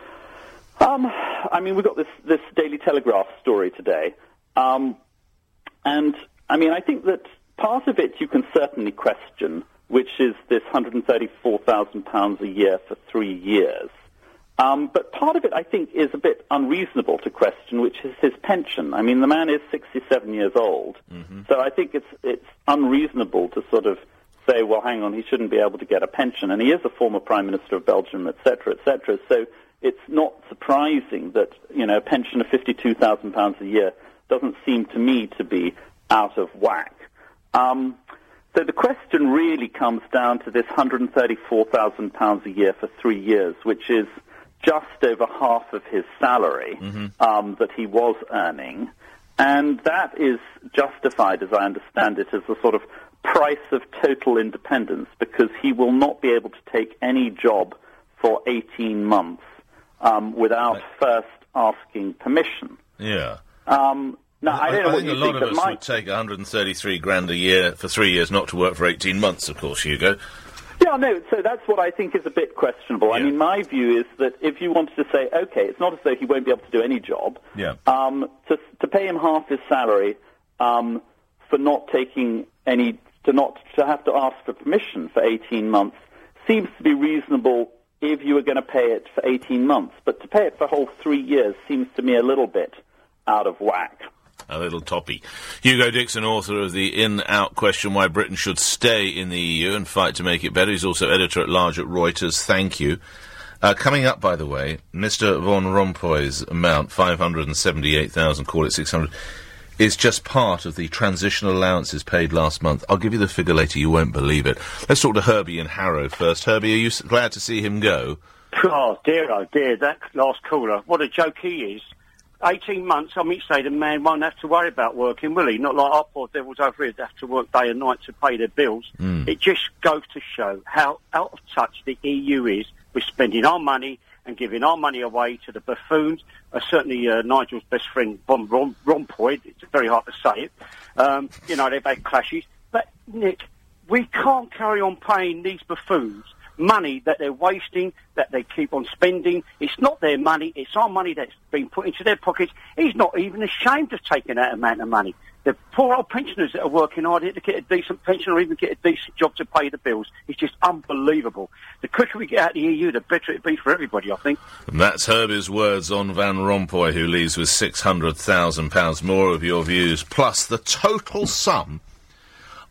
um, I mean, we've got this, this Daily Telegraph story today, um, and, I mean, I think that part of it you can certainly question, which is this one hundred thirty-four thousand pounds a year for three years. Um, but part of it, I think, is a bit unreasonable to question, which is his pension. I mean, the man is sixty-seven years old, mm-hmm. so I think it's it's unreasonable to sort of say, well, hang on, he shouldn't be able to get a pension. And he is a former Prime Minister of Belgium, et cetera, et cetera. So it's not surprising that, you know, a pension of fifty-two thousand pounds a year doesn't seem to me to be out of whack. Um, so the question really comes down to this one hundred thirty-four thousand pounds a year for three years, which is just over half of his salary mm-hmm. um, that he was earning. And that is justified, as I understand it, as a sort of price of total independence, because he will not be able to take any job for eighteen months um, without first asking permission. Yeah. Um, now, I, I don't know I what think you a lot think, of us my... would take one hundred thirty-three grand a year for three years not to work for eighteen months, of course, Hugo. Yeah, no, so that's what I think is a bit questionable. Yeah. I mean, my view is that if you wanted to say, okay, it's not as though he won't be able to do any job, yeah. um, to, to pay him half his salary um, for not taking any, to not to have to ask for permission for eighteen months seems to be reasonable if you were going to pay it for eighteen months. But to pay it for a whole three years seems to me a little bit out of whack. A little toppy. Hugo Dixon, author of the In-Out Question, Why Britain Should Stay in the E U and Fight to Make It Better. He's also editor-at-large at Reuters. Thank you. Uh, coming up, by the way, Mister Van Rompuy's amount, five hundred seventy-eight thousand, call it six hundred, is just part of the transitional allowances paid last month. I'll give you the figure later, you won't believe it. Let's talk to Herbie in Harrow first. Herbie, are you s- glad to see him go? Oh, dear, oh, dear, that last caller. What a joke he is. eighteen months, I mean, say the man won't have to worry about working, will he? Not like our poor devils over here that have to work day and night to pay their bills. Mm. It just goes to show how out of touch the E U is with spending our money and giving our money away to the buffoons. Uh, certainly uh, Nigel's best friend, Von Rom- Rompuy, it's very hard to say it. Um, you know, they've had clashes. But, Nick, we can't carry on paying these buffoons money that they're wasting, that they keep on spending. It's not their money, it's our money that's been put into their pockets. He's not even ashamed of taking that amount of money. The poor old pensioners that are working hard here to get a decent pension or even get a decent job to pay the bills. It's just unbelievable. The quicker we get out of the E U, the better it'll be for everybody, I think. And that's Herbie's words on Van Rompuy, who leaves with six hundred thousand pounds more of your views, plus the total sum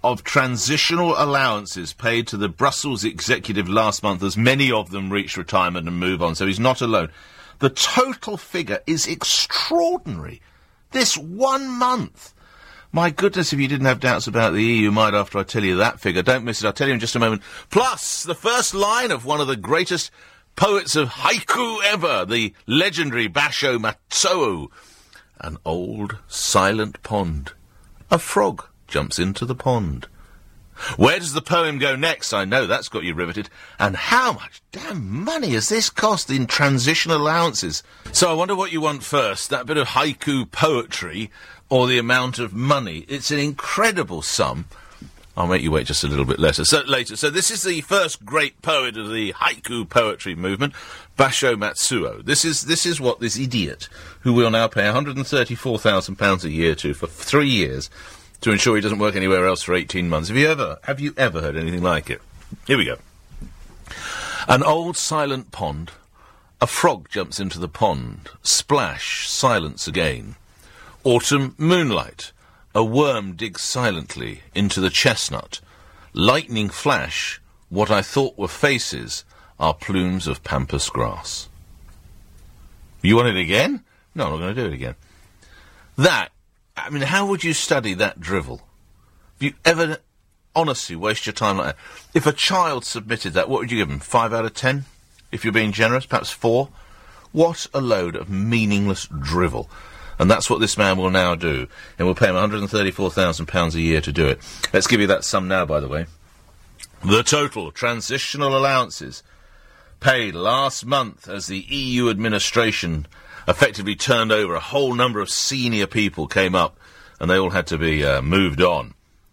of transitional allowances paid to the Brussels executive last month, as many of them reach retirement and move on, so he's not alone. The total figure is extraordinary. This one month. My goodness, if you didn't have doubts about the E U, you might after I tell you that figure. Don't miss it, I'll tell you in just a moment. Plus, the first line of one of the greatest poets of haiku ever, the legendary Basho Matsuo. An old, silent pond. A frog jumps into the pond. Where does the poem go next? I know that's got you riveted. And how much damn money has this cost in transitional allowances? So I wonder what you want first, that bit of haiku poetry or the amount of money. It's an incredible sum. I'll make you wait just a little bit later. So, later. So this is the first great poet of the haiku poetry movement, Basho Matsuo. This is this is what this idiot, who will now pay one hundred thirty-four thousand pounds a year to for three years, to ensure he doesn't work anywhere else for eighteen months. Have you ever, have you ever heard anything like it? Here we go. An old silent pond. A frog jumps into the pond. Splash, silence again. Autumn moonlight. A worm digs silently into the chestnut. Lightning flash. What I thought were faces are plumes of pampas grass. You want it again? No, I'm not going to do it again. That, I mean, how would you study that drivel? Have you ever, honestly, waste your time like that? If a child submitted that, what would you give them? Five out of ten? If you're being generous, perhaps four? What a load of meaningless drivel. And that's what this man will now do. And we'll pay him one hundred thirty-four thousand pounds a year to do it. Let's give you that sum now, by the way. The total transitional allowances paid last month as the E U administration effectively turned over, a whole number of senior people came up and they all had to be uh, moved on.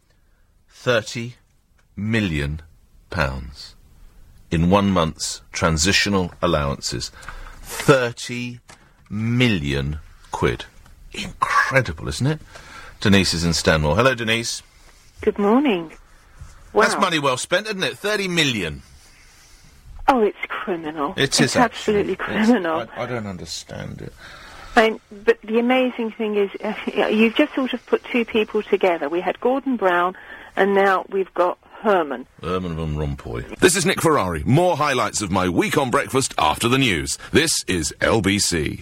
thirty million pounds in one month's transitional allowances. thirty million quid. Incredible, isn't it? Denise is in Stanmore. Hello, Denise. Good morning. Wow. That's money well spent, isn't it? thirty million. Oh, it's criminal. It is it's absolutely criminal. It's, I, I don't understand it. And, but the amazing thing is, uh, you've just sort of put two people together. We had Gordon Brown, and now we've got Herman. Herman Van Rompuy. This is Nick Ferrari. More highlights of my week on breakfast after the news. This is L B C.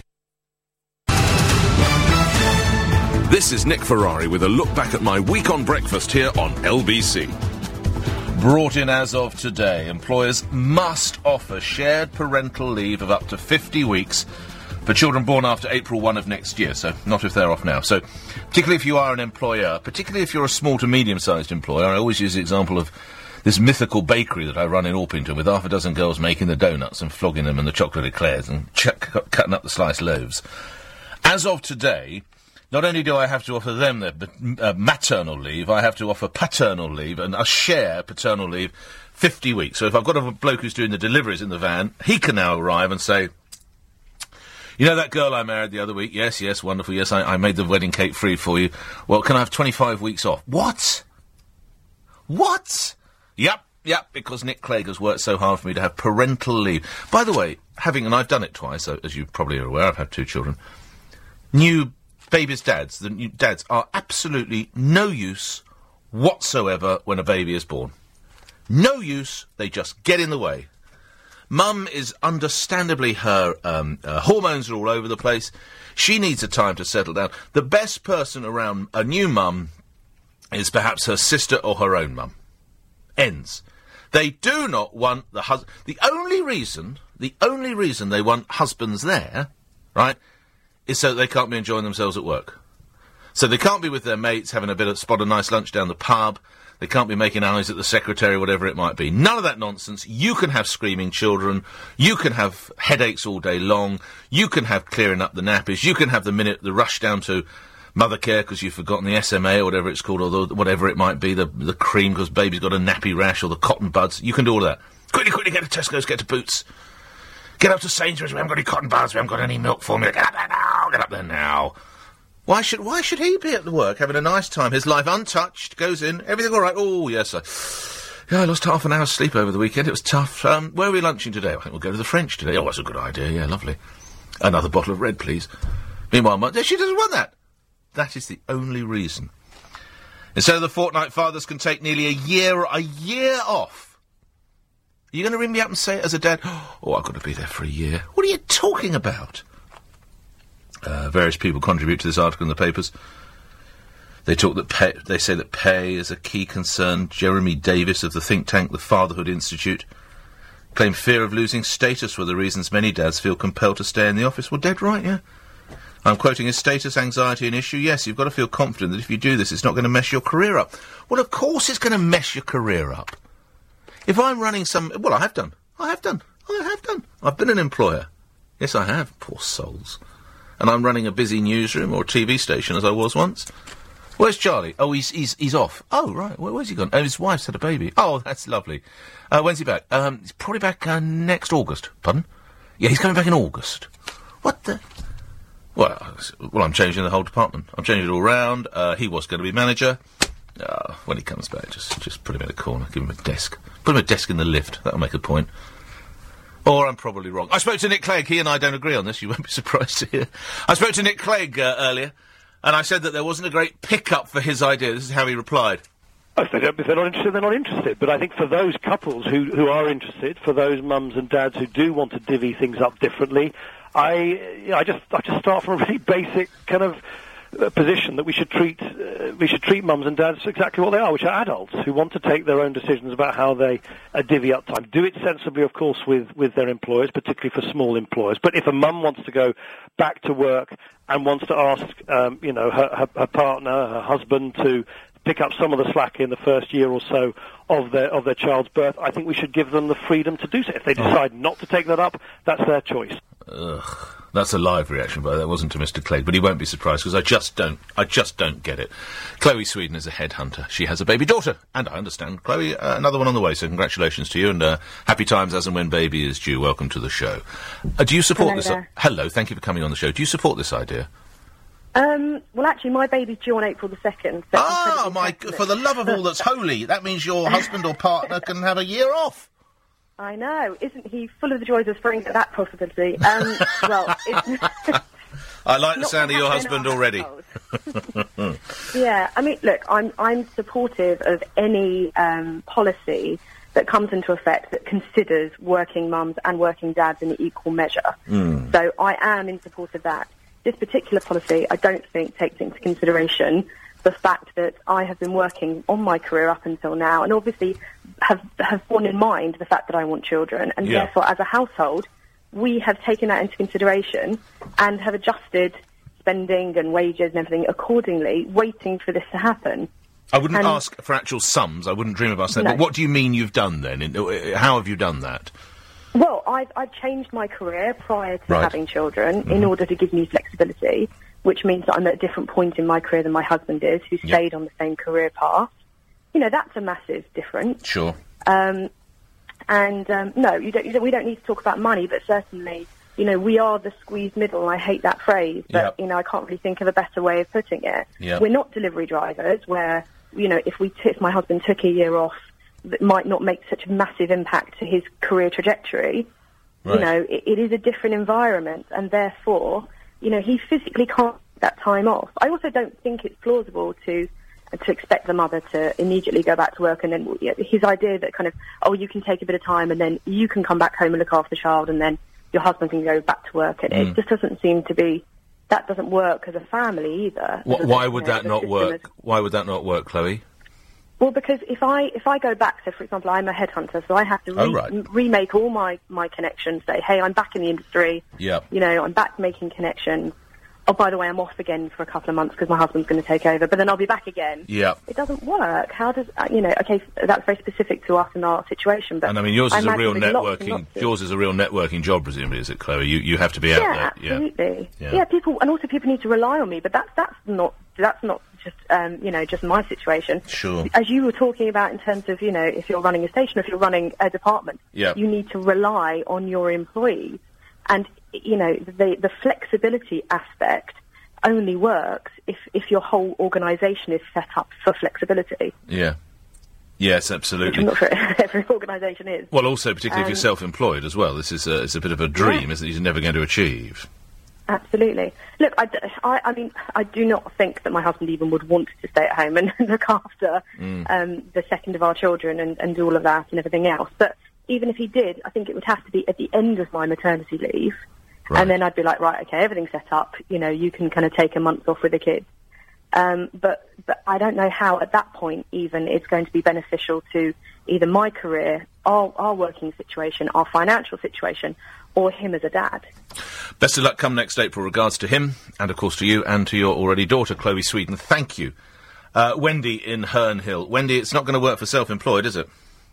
This is Nick Ferrari with a look back at my week on breakfast here on L B C. Brought in as of today, employers must offer shared parental leave of up to fifty weeks for children born after April first of next year, so not if they're off now. So, particularly if you are an employer, particularly if you're a small to medium-sized employer, I always use the example of this mythical bakery that I run in Orpington with half a dozen girls making the donuts and flogging them and the chocolate eclairs and ch- cutting up the sliced loaves. As of today, not only do I have to offer them their uh, maternal leave, I have to offer paternal leave and a share paternal leave fifty weeks. So if I've got a bloke who's doing the deliveries in the van, he can now arrive and say, you know that girl I married the other week? Yes, yes, wonderful, yes, I, I made the wedding cake free for you. Well, can I have twenty-five weeks off? What? What? Yep, yep, because Nick Clegg has worked so hard for me to have parental leave. By the way, having, and I've done it twice, so, as you probably are aware, I've had two children, new babies' dads, the new dads, are absolutely no use whatsoever when a baby is born. No use, they just get in the way. Mum is understandably, her um, uh, hormones are all over the place. She needs a time to settle down. The best person around a new mum is perhaps her sister or her own mum. Ends. They do not want the husband. The only reason, the only reason they want husbands there, right, is so that they can't be enjoying themselves at work. So they can't be with their mates having a bit of spot a nice lunch down the pub. They can't be making eyes at the secretary, whatever it might be. None of that nonsense. You can have screaming children. You can have headaches all day long. You can have clearing up the nappies. You can have the minute, the rush down to mother care because you've forgotten the S M A or whatever it's called, or the, whatever it might be, the, the cream because baby's got a nappy rash, or the cotton buds. You can do all of that. Quickly, quickly, get to Tesco's, get to Boots. Get up to Sainsbury's, we haven't got any cotton buds, we haven't got any milk formula. Get up there now, get up there now. Why should why should he be at the work having a nice time? His life untouched, goes in, everything all right? Oh, yes, I, yeah, I lost half an hour's sleep over the weekend. It was tough. Um, where are we lunching today? I think we'll go to the French today. Oh, that's a good idea. Yeah, lovely. Another bottle of red, please. Meanwhile, my, she doesn't want that. That is the only reason. Instead of the fortnight, fathers can take nearly a year, a year off. Are you going to ring me up and say it as a dad? Oh, I've got to be there for a year. What are you talking about? Uh, various people contribute to this article in the papers. They talk that pay, they say that pay is a key concern. Jeremy Davis of the think tank, the Fatherhood Institute, claimed fear of losing status were the reasons many dads feel compelled to stay in the office. Well, dead right, yeah. I'm quoting, is status anxiety an issue? Yes, you've got to feel confident that if you do this, it's not going to mess your career up. Well, of course it's going to mess your career up. If I'm running some... Well, I have done. I have done. I have done. I've been an employer. Yes, I have. Poor souls. And I'm running a busy newsroom or a T V station, as I was once. Where's Charlie? Oh, he's he's he's off. Oh, right. Where, where's he gone? Oh, his wife's had a baby. Oh, that's lovely. Uh, when's he back? Um, he's probably back uh, next August. Pardon? Yeah, he's coming back in August. What the... Well, well, I'm changing the whole department. I'm changing it all round. Uh, he was going to be manager. Uh, when he comes back, just just put him in a corner, give him a desk. Put him a desk in the lift. That'll make a point. Or I'm probably wrong. I spoke to Nick Clegg. He and I don't agree on this. You won't be surprised to hear. I spoke to Nick Clegg uh, earlier, and I said that there wasn't a great pick-up for his idea. This is how he replied. Oh, if, they don't, if they're not interested, they're not interested. But I think for those couples who, who are interested, for those mums and dads who do want to divvy things up differently, I, you know, I just I just start from a really basic kind of uh, position that we should treat uh, we should treat mums and dads exactly what they are, which are adults who want to take their own decisions about how they uh, divvy up time. Do it sensibly, of course, with, with their employers, particularly for small employers. But if a mum wants to go back to work and wants to ask, um, you know, her, her, her partner, her husband to pick up some of the slack in the first year or so of their of their child's birth, I think we should give them the freedom to do so. If they decide not to take that up, that's their choice. Ugh, that's a live reaction, but that wasn't to Mister Clegg. But he won't be surprised because I just don't, I just don't get it. Chloe Sweden is a headhunter. She has a baby daughter, and I understand, Chloe, uh, another one on the way. So congratulations to you, and uh, happy times as and when baby is due. Welcome to the show. Uh, do you support Hello this? there. Hello, thank you for coming on the show. Do you support this idea? Um, well, actually, my baby's due on April the second. So ah, my! G- for the love of all that's holy, that means your husband or partner can have a year off. I know. Isn't he full of the joys of spring at that possibility? Um, well, it's I like the not sound of your perhaps in husband our already. Yeah, I mean, look, I'm I'm supportive of any um, policy that comes into effect that considers working mums and working dads in equal measure. Mm. So I am in support of that. This particular policy, I don't think, takes into consideration the fact that I have been working on my career up until now, and obviously have have borne in mind the fact that I want children, and Yeah. therefore, as a household, we have taken that into consideration and have adjusted spending and wages and everything accordingly, waiting for this to happen. I wouldn't And- ask for actual sums. I wouldn't dream of asking that. No. But what do you mean you've done then? In, uh, how have you done that? Well, I've, I've changed my career prior to Right. having children Mm-hmm. in order to give me flexibility, which means that I'm at a different point in my career than my husband is, who Yep. stayed on the same career path. You know, that's a massive difference. Sure. Um, and um, no, you don't, you don't, we don't need to talk about money, but certainly, you know, we are the squeezed middle. I hate that phrase, but, Yep. you know, I can't really think of a better way of putting it. Yep. We're not delivery drivers where, you know, if we t- if my husband took a year off, that might not make such a massive impact to his career trajectory. Right. You know, it, it is a different environment, and therefore, you know, he physically can't take that time off. I also don't think it's plausible to to expect the mother to immediately go back to work, and then you know, his idea that kind of, oh, you can take a bit of time, and then you can come back home and look after the child, and then your husband can go back to work, and Mm. it just doesn't seem to be, that doesn't work as a family either. Wh- As a- why you would know, that as a not system work? of- Why would that not work, Chloe? Well, because if I if I go back, so for example, I'm a headhunter, so I have to re- Oh, right. m- remake all my, my connections, say, hey, I'm back in the industry, Yep. you know, I'm back making connections. Oh, by the way, I'm off again for a couple of months because my husband's going to take over, but then I'll be back again. Yeah. It doesn't work. How does, uh, you know, okay, that's very specific to us and our situation, but And I mean, yours is a imagine real there's lots and networking. lots of- Yours is a real networking job, presumably, is it, Chloe? You you have to be out yeah, there. absolutely. Yeah. Yeah. people, and also people need to rely on me, but that's that's not that's not just um, you know just my situation. Sure. As you were talking about in terms of you know if you're running a station, if you're running a department, Yeah. you need to rely on your employees, and you know the the flexibility aspect only works if if your whole organisation is set up for flexibility. Yeah. Yes, Which absolutely. I'm not sure every organisation is. Well, also, particularly if Um, you're self-employed as well, this is a, it's a bit of a dream, isn't it? You're never going to achieve. Absolutely. Look, I, d- I, I mean, I do not think that my husband even would want to stay at home and look after Mm. um, the second of our children and, and do all of that and everything else. But even if he did, I think it would have to be at the end of my maternity leave. Right. And then I'd be like, right, okay, everything's set up. You know, you can kind of take a month off with the kids. Um, but, but I don't know how at that point even it's going to be beneficial to either my career, our, our working situation, our financial situation, or him as a dad. Best of luck come next April. Regards to him, and of course to you, and to your already daughter, Chloe Sweden. Thank you. Uh, Wendy in Herne Hill. Wendy, it's not going to work for self-employed, is it?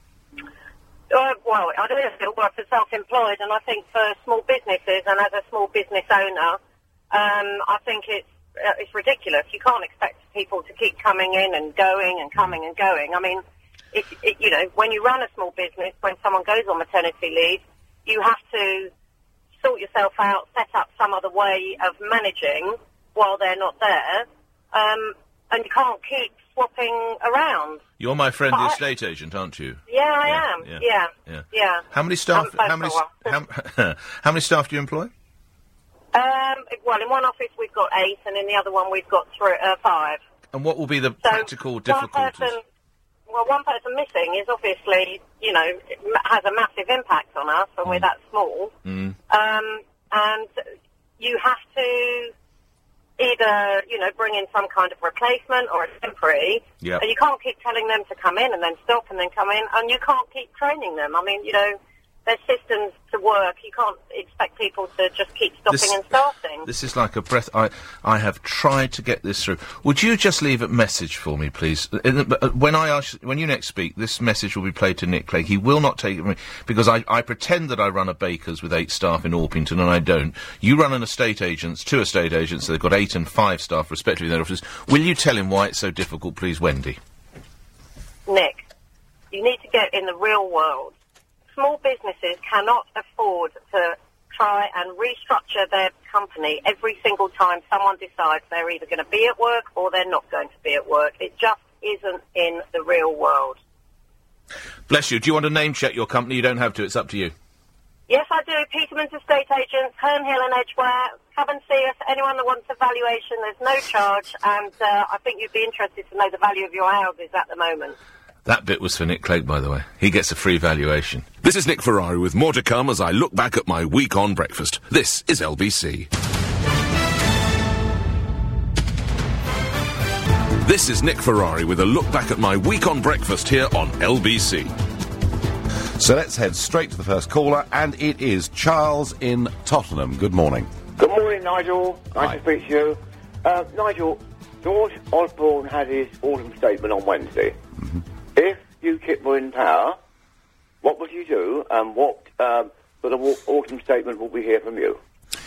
Uh, well, I don't know if it'll work for self-employed, and I think for small businesses, and as a small business owner, um, I think it's uh, it's ridiculous. You can't expect people to keep coming in and going and coming and going. I mean, it, it, you know, when you run a small business, when someone goes on maternity leave, you have to sort yourself out, set up some other way of managing while they're not there, um, and you can't keep swapping around. You're my friend, But the I- estate agent, aren't you? Yeah, I am. yeah, Yeah, yeah. yeah. How many staff? I'm both How many? for a while. How, how many staff do you employ? Um, well, in one office we've got eight, and in the other one we've got three, uh, five. And what will be the So practical one difficulties? person, well, one person missing is obviously, you know, it m- has a massive impact on us when we're that small. Mm. Um, and you have to either, you know, bring in some kind of replacement or a temporary. Yep. And you can't keep telling them to come in and then stop and then come in, and you can't keep training them. I mean, you know, there's systems to work. You can't expect people to just keep stopping This- and starting. This is like a breath. I I have tried to get this through. Would you just leave a message for me, please? Uh, uh, uh, When I ask, when you next speak, this message will be played to Nick Clegg. He will not take it from me because I, I pretend that I run a baker's with eight staff in Orpington, and I don't. You run an estate agents, two estate agents. So they've got eight and five staff respectively in their offices. Will you tell him why it's so difficult, please, Wendy? Nick, you need to get in the real world. Small businesses cannot afford to try and restructure their company every single time someone decides they're either going to be at work or they're not going to be at work. It just isn't in the real world. Bless you. Do you want to name check your company? You don't have to. It's up to you. Yes, I do. Peterman's Estate Agents, Herne Hill and Edgware. Come and see us. Anyone that wants a valuation, there's no charge. And uh, I think you'd be interested to know the value of your houses at the moment. That bit was for Nick Clegg, by the way. He gets a free valuation. This is Nick Ferrari with more to come as I look back at my week on breakfast. This is L B C. This is Nick Ferrari with a look back at my week on breakfast here on L B C. So let's head straight to the first caller, and it is Charles in Tottenham. Good morning. Good morning, Nigel. Nice to speak to you. Uh, Nigel, George Osborne had his autumn statement on Wednesday. Mm-hmm. If UKIP were in power, what would you do, and what um, sort of au- autumn statement will we hear from you?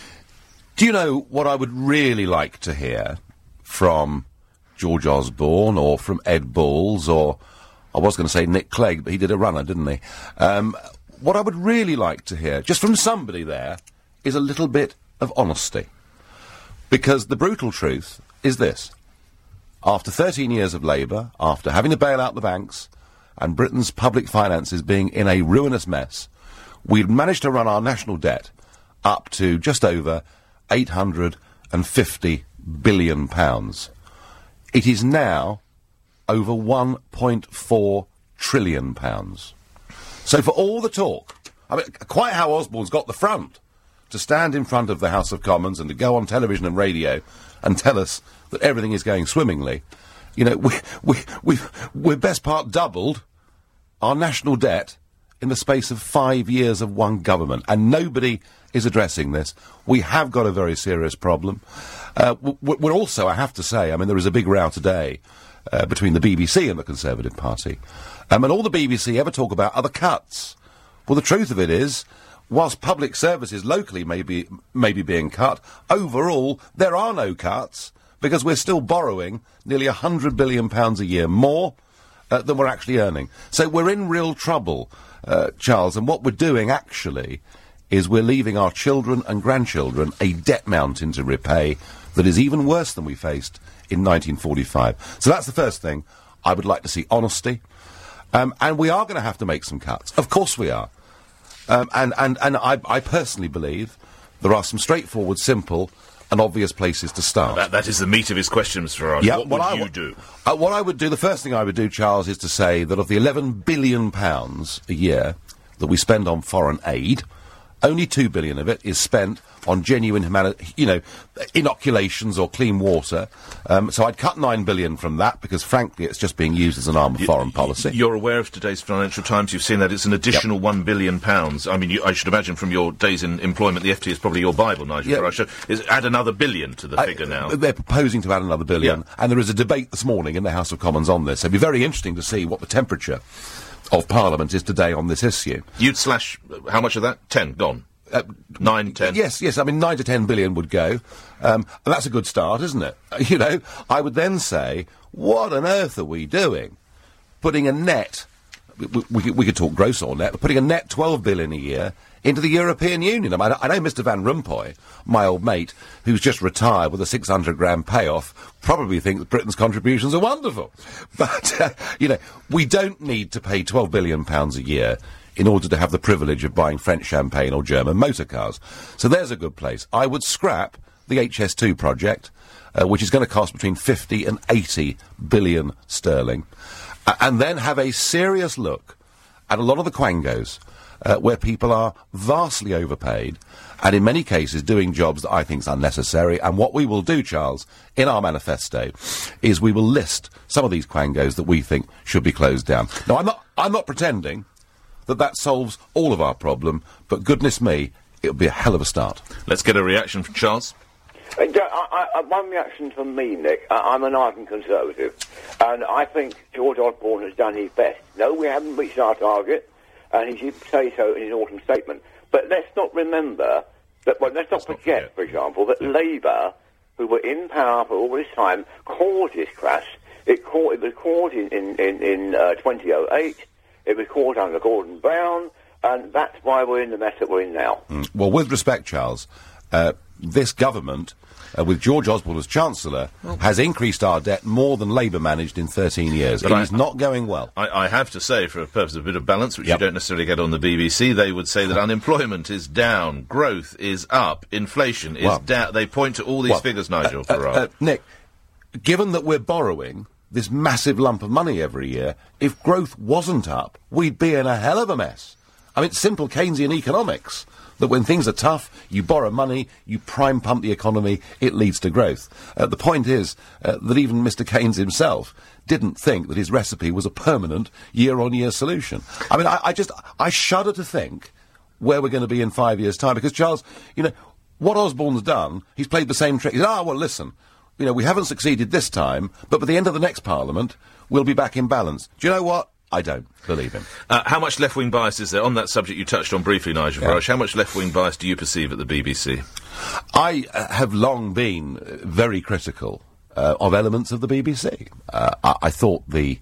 Do you know what I would really like to hear from George Osborne or from Ed Balls or, I was going to say Nick Clegg, but he did a runner, didn't he? Um, what I would really like to hear, just from somebody there, is a little bit of honesty. Because the brutal truth is this. After thirteen years of Labour, after having to bail out the banks, and Britain's public finances being in a ruinous mess, we'd managed to run our national debt up to just over eight hundred fifty billion pounds. It is now over one point four trillion pounds. So for all the talk, I mean, quite how Osborne's got the front to stand in front of the House of Commons and to go on television and radio and tell us that everything is going swimmingly. You know, we, we, we've, we've best part doubled our national debt in the space of five years of one government, and nobody is addressing this. We have got a very serious problem. Uh, w- we're also, I have to say, I mean, there is a big row today uh, between the B B C and the Conservative Party. Um, and all the B B C ever talk about are the cuts. Well, the truth of it is, whilst public services locally may be, may be being cut, overall, there are no cuts, because we're still borrowing nearly one hundred billion pounds a year more uh, than we're actually earning. So we're in real trouble, uh, Charles, and what we're doing, actually, is we're leaving our children and grandchildren a debt mountain to repay that is even worse than we faced in nineteen forty-five. So that's the first thing. I would like to see honesty. Um, and we are going to have to make some cuts. Of course we are. Um, and and, and I, I personally believe there are some straightforward, simple and obvious places to start. That, that is the meat of his question, Mister Farage. Yeah, what well, would I you w- do? Uh, what I would do, the first thing I would do, Charles, is to say that of the eleven billion pounds a year that we spend on foreign aid, only two billion of it is spent on genuine humani- you know, inoculations or clean water. Um, so I'd cut nine billion from that because, frankly, it's just being used as an arm of Y- foreign policy. You're aware of today's Financial Times. You've seen that it's an additional Yep. one billion pounds. I mean, you, I should imagine from your days in employment, the F T is probably your Bible, Nigel Yeah. Farage. Is add another billion to the I- figure now. They're proposing to add another billion, and there is a debate this morning in the House of Commons on this. So it'd be very interesting to see what the temperature of Parliament is today on this issue. You'd slash uh, how much of that? Ten gone. Uh, Nine, ten. Yes, yes. I mean, nine to ten billion would go, um, and that's a good start, isn't it? You know, I would then say, what on earth are we doing? Putting a net, we, we, we could talk gross or net, but putting a net twelve billion a year into the European Union. I, mean, I know Mister Van Rompuy, my old mate, who's just retired with a six hundred grand payoff, probably thinks that Britain's contributions are wonderful. But, uh, you know, we don't need to pay twelve billion pounds a year in order to have the privilege of buying French champagne or German motor cars. So there's a good place. I would scrap the H S two project, uh, which is going to cost between fifty and eighty billion sterling, uh, and then have a serious look at a lot of the quangos, uh, where people are vastly overpaid, and in many cases doing jobs that I think is unnecessary. And what we will do, Charles, in our manifesto, is we will list some of these quangos that we think should be closed down. Now, I'm not, I'm not pretending that that solves all of our problem, but goodness me, it'll be a hell of a start. Let's get a reaction from Charles. Uh, d- I, I, one reaction from me, Nick. I, I'm an ardent Conservative, and I think George Osborne has done his best. No, we haven't reached our target, and he should say so in his autumn statement. But let's not remember that. Well, let's not let's forget, not forget, for example, that yeah. Labour, who were in power for all this time, caused this crash. It, caught, it was caused in in in, in uh, twenty oh eight. It was caught under Gordon Brown, and that's why we're in the mess that we're in now. Mm. Well, with respect, Charles, uh, this government, uh, with George Osborne as Chancellor, well, has increased our debt more than Labour managed in thirteen years. But it I, is not going well. I, I have to say, for a purpose of a bit of balance, which yep. you don't necessarily get on the B B C, they would say that unemployment is down, growth is up, inflation is well, down. They point to all these well, figures, Nigel uh, Farage. Uh, uh, Nick, given that we're borrowing this massive lump of money every year, if growth wasn't up, we'd be in a hell of a mess. I mean, it's simple Keynesian economics, that when things are tough, you borrow money, you prime pump the economy, it leads to growth. Uh, the point is uh, that even Mister Keynes himself didn't think that his recipe was a permanent year-on-year solution. I mean, I, I just, I shudder to think where we're going to be in five years' time, because, Charles, you know, what Osborne's done, he's played the same trick. He said, ah, well, listen, you know, we haven't succeeded this time, but by the end of the next Parliament, we'll be back in balance. Do you know what? I don't believe him. Uh, how much left-wing bias is there? On that subject you touched on briefly, Nigel Farage, yeah. How much left-wing bias do you perceive at the B B C? I uh, have long been uh, very critical uh, of elements of the B B C. Uh, I, I thought the...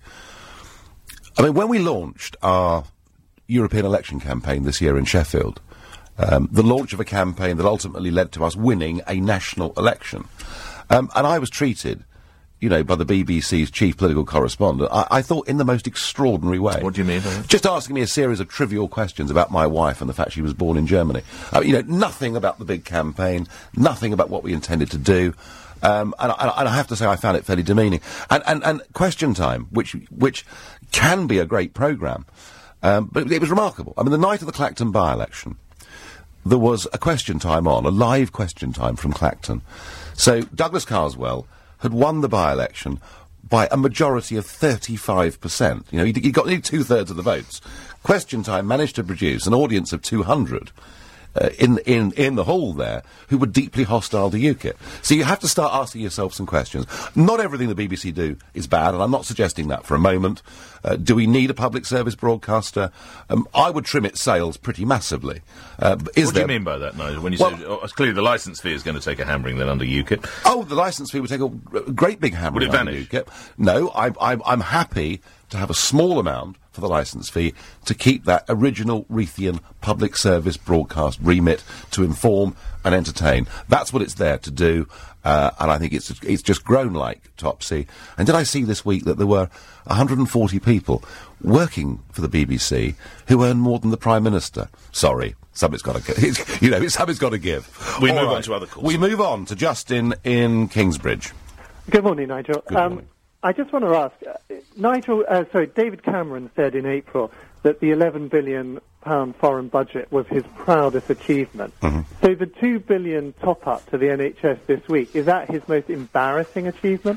I mean, when we launched our European election campaign this year in Sheffield, um, the launch of a campaign that ultimately led to us winning a national election, Um, and I was treated, you know, by the B B C's chief political correspondent, I, I thought in the most extraordinary way. What do you mean? Just asking me a series of trivial questions about my wife and the fact she was born in Germany. Uh, you know, nothing about the big campaign, nothing about what we intended to do. Um, and, I, and I have to say I found it fairly demeaning. And, and, and Question Time, which, which can be a great programme, um, but it was remarkable. I mean, the night of the Clacton by-election, there was a Question Time on, a live Question Time from Clacton. So Douglas Carswell had won the by-election by a majority of thirty-five percent. You know, he, he got nearly two-thirds of the votes. Question Time managed to produce an audience of two hundred uh, in, in, in the hall there who were deeply hostile to UKIP. So you have to start asking yourself some questions. Not everything the B B C do is bad, and I'm not suggesting that for a moment. Uh, do we need a public service broadcaster? Um, I would trim its sails pretty massively. Uh, is what there... do you mean by that, Nigel? When you well, say oh, clearly the licence fee is going to take a hammering then under UKIP. Oh, the licence fee would take a, a great big hammering would it under vanish? UKIP. No, I, I, I'm happy to have a small amount for the licence fee to keep that original Raytheon public service broadcast remit to inform and entertain. That's what it's there to do, uh, and I think it's it's just grown like Topsy. And did I see this week that there were one hundred forty people working for the B B C who earn more than the Prime Minister? Sorry, something's got to give. You know, something's got to give. We All move right. on to other calls. We move on to Justin in Kingsbridge. Good morning, Nigel. Good um, morning. I just want to ask, uh, Nigel, uh, sorry, David Cameron said in April that the eleven billion pound foreign budget was his proudest achievement. Mm-hmm. So the two billion pound top-up to the N H S this week, is that his most embarrassing achievement?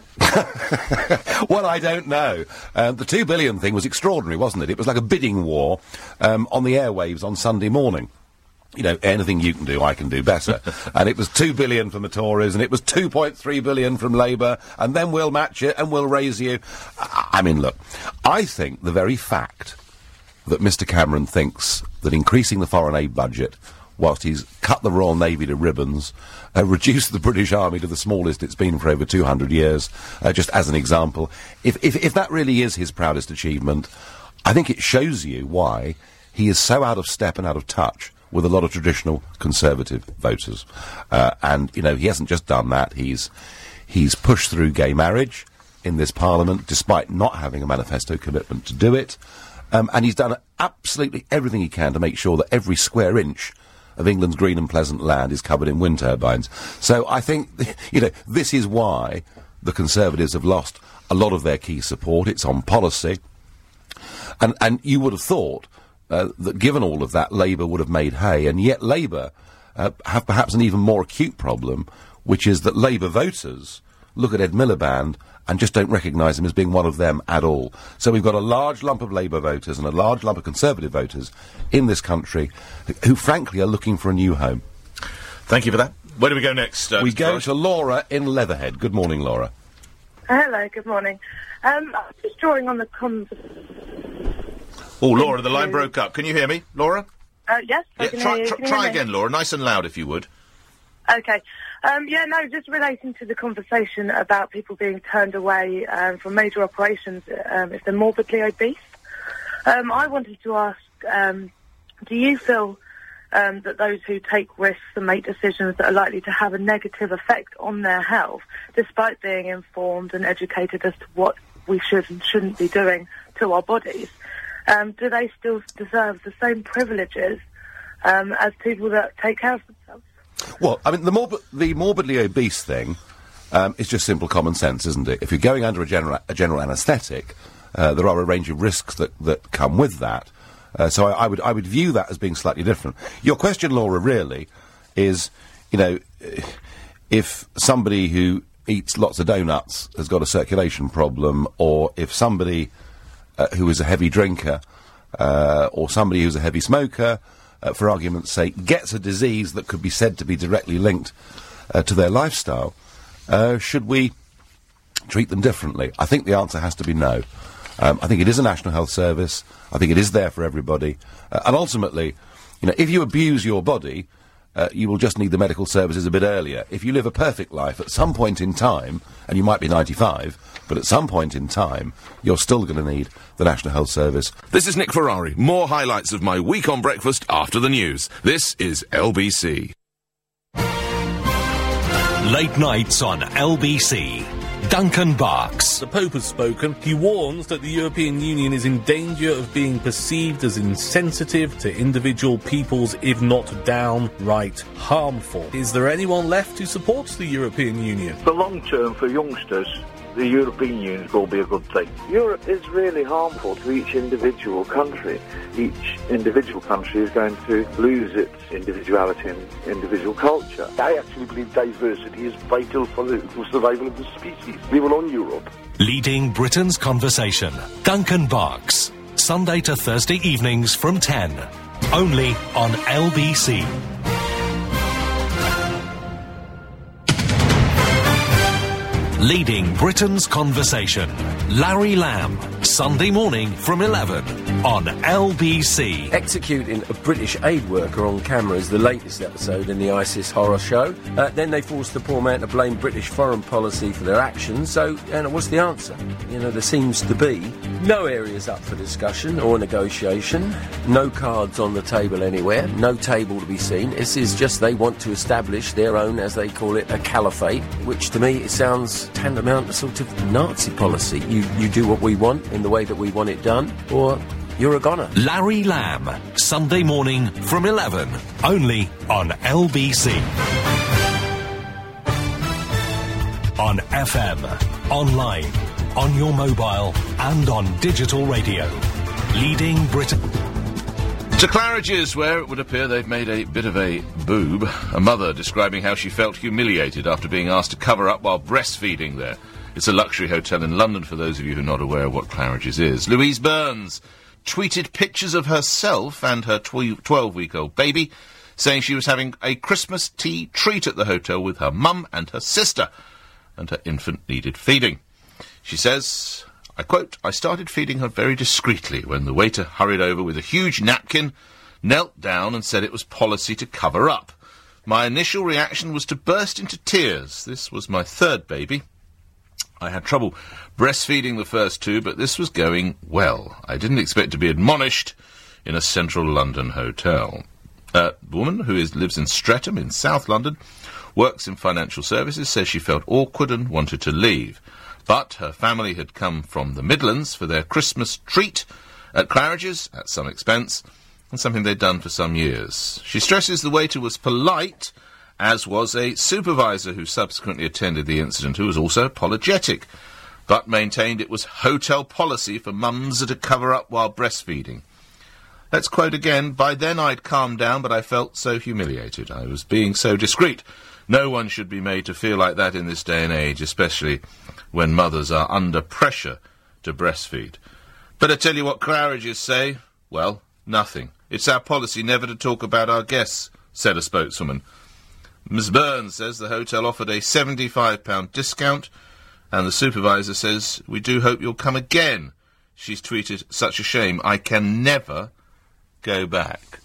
Well, I don't know. Um, the two billion thing was extraordinary, wasn't it? It was like a bidding war um, on the airwaves on Sunday morning. You know, anything you can do, I can do better. And it was two billion from the Tories, and it was two point three billion from Labour, and then we'll match it, and we'll raise you. I, I mean, look, I think the very fact that Mister Cameron thinks that increasing the foreign aid budget, whilst he's cut the Royal Navy to ribbons, uh, reduced the British Army to the smallest it's been for over two hundred years, uh, just as an example, if, if, if that really is his proudest achievement, I think it shows you why he is so out of step and out of touch with a lot of traditional Conservative voters. Uh, and, you know, he hasn't just done that, he's he's pushed through gay marriage in this Parliament, despite not having a manifesto commitment to do it. Um, and he's done absolutely everything he can to make sure that every square inch of England's green and pleasant land is covered in wind turbines. So I think, you know, this is why the Conservatives have lost a lot of their key support. It's on policy. And, and you would have thought Uh, that given all of that, Labour would have made hay, and yet Labour uh, have perhaps an even more acute problem, which is that Labour voters look at Ed Miliband and just don't recognise him as being one of them at all. So we've got a large lump of Labour voters and a large lump of Conservative voters in this country who, who frankly, are looking for a new home. Thank you for that. Where do we go next? Uh, we Mister go Forrest? to Laura in Leatherhead. Good morning, Laura. Hello, good morning. Um, I was just drawing on the con... Oh, Laura, the line broke up. Can you hear me, Laura? Uh, yes, I Yeah, can try hear you. try, Can you try hear me? again, Laura. Nice and loud, if you would. Okay. Um, yeah, no, just relating to the conversation about people being turned away um, from major operations um, if they're morbidly obese. Um, I wanted to ask, um, do you feel um, that those who take risks and make decisions that are likely to have a negative effect on their health, despite being informed and educated as to what we should and shouldn't be doing to our bodies, um, do they still deserve the same privileges um, as people that take care of themselves? Well, I mean, the, morbi- the morbidly obese thing um, is just simple common sense, isn't it? If you're going under a general, a general anaesthetic, uh, there are a range of risks that, that come with that. Uh, so I, I would I would view that as being slightly different. Your question, Laura, really is, you know, if somebody who eats lots of donuts has got a circulation problem, or if somebody uh, who is a heavy drinker, uh, or somebody who's a heavy smoker, uh, for argument's sake, gets a disease that could be said to be directly linked uh, to their lifestyle, uh, should we treat them differently? I think the answer has to be no. Um, I think it is a National Health Service. I think it is there for everybody. Uh, and ultimately, you know, if you abuse your body, uh, you will just need the medical services a bit earlier. If you live a perfect life, at some point in time, and you might be ninety-five, but at some point in time, you're still going to need the National Health Service. This is Nick Ferrari. More highlights of my week on breakfast after the news. This is L B C. Late nights on L B C. Duncan Barks. The Pope has spoken. He warns that the European Union is in danger of being perceived as insensitive to individual peoples, if not downright harmful. Is there anyone left who supports the European Union? For long term, for youngsters, the European Union will be a good thing. Europe is really harmful to each individual country. Each individual country is going to lose its individuality and individual culture. I actually believe diversity is vital for the for survival of the species. Leave alone Europe. Leading Britain's conversation. Duncan Barks. Sunday to Thursday evenings from ten. Only on L B C. Leading Britain's conversation. Larry Lamb, Sunday morning from eleven on L B C. Executing a British aid worker on camera is the latest episode in the ISIS horror show. Uh, then they forced the poor man to blame British foreign policy for their actions. So, and what's the answer? You know, there seems to be no areas up for discussion or negotiation, no cards on the table anywhere, no table to be seen. This is just they want to establish their own, as they call it, a caliphate, which to me it sounds tantamount to sort of Nazi policy. You, you do what we want in the way that we want it done, or you're a goner. Larry Lamb, Sunday morning from eleven, only on L B C. On F M, online, on your mobile and on digital radio. Leading Britain. To Claridge's, where it would appear they've made a bit of a boob. A mother describing how she felt humiliated after being asked to cover up while breastfeeding there. It's a luxury hotel in London, for those of you who are not aware of what Claridge's is. Louise Burns tweeted pictures of herself and her twelve-week-old baby, saying she was having a Christmas tea treat at the hotel with her mum and her sister, and her infant needed feeding. She says, I quote, I started feeding her very discreetly when the waiter hurried over with a huge napkin, knelt down and said it was policy to cover up. My initial reaction was to burst into tears. This was my third baby. I had trouble breastfeeding the first two, but this was going well. I didn't expect to be admonished in a central London hotel. A woman who is, lives in Streatham in South London, works in financial services, says she felt awkward and wanted to leave. But her family had come from the Midlands for their Christmas treat at Claridge's, at some expense, and something they'd done for some years. She stresses the waiter was polite, as was a supervisor who subsequently attended the incident, who was also apologetic, but maintained it was hotel policy for mums to cover up while breastfeeding. Let's quote again, by then I'd calmed down, but I felt so humiliated. I was being so discreet. No one should be made to feel like that in this day and age, especially when mothers are under pressure to breastfeed. But I tell you what Claridge's say, well, nothing. It's our policy never to talk about our guests, said a spokeswoman. Miss Burns says the hotel offered a seventy-five pound discount, and the supervisor says, we do hope you'll come again. She's tweeted, such a shame, I can never go back.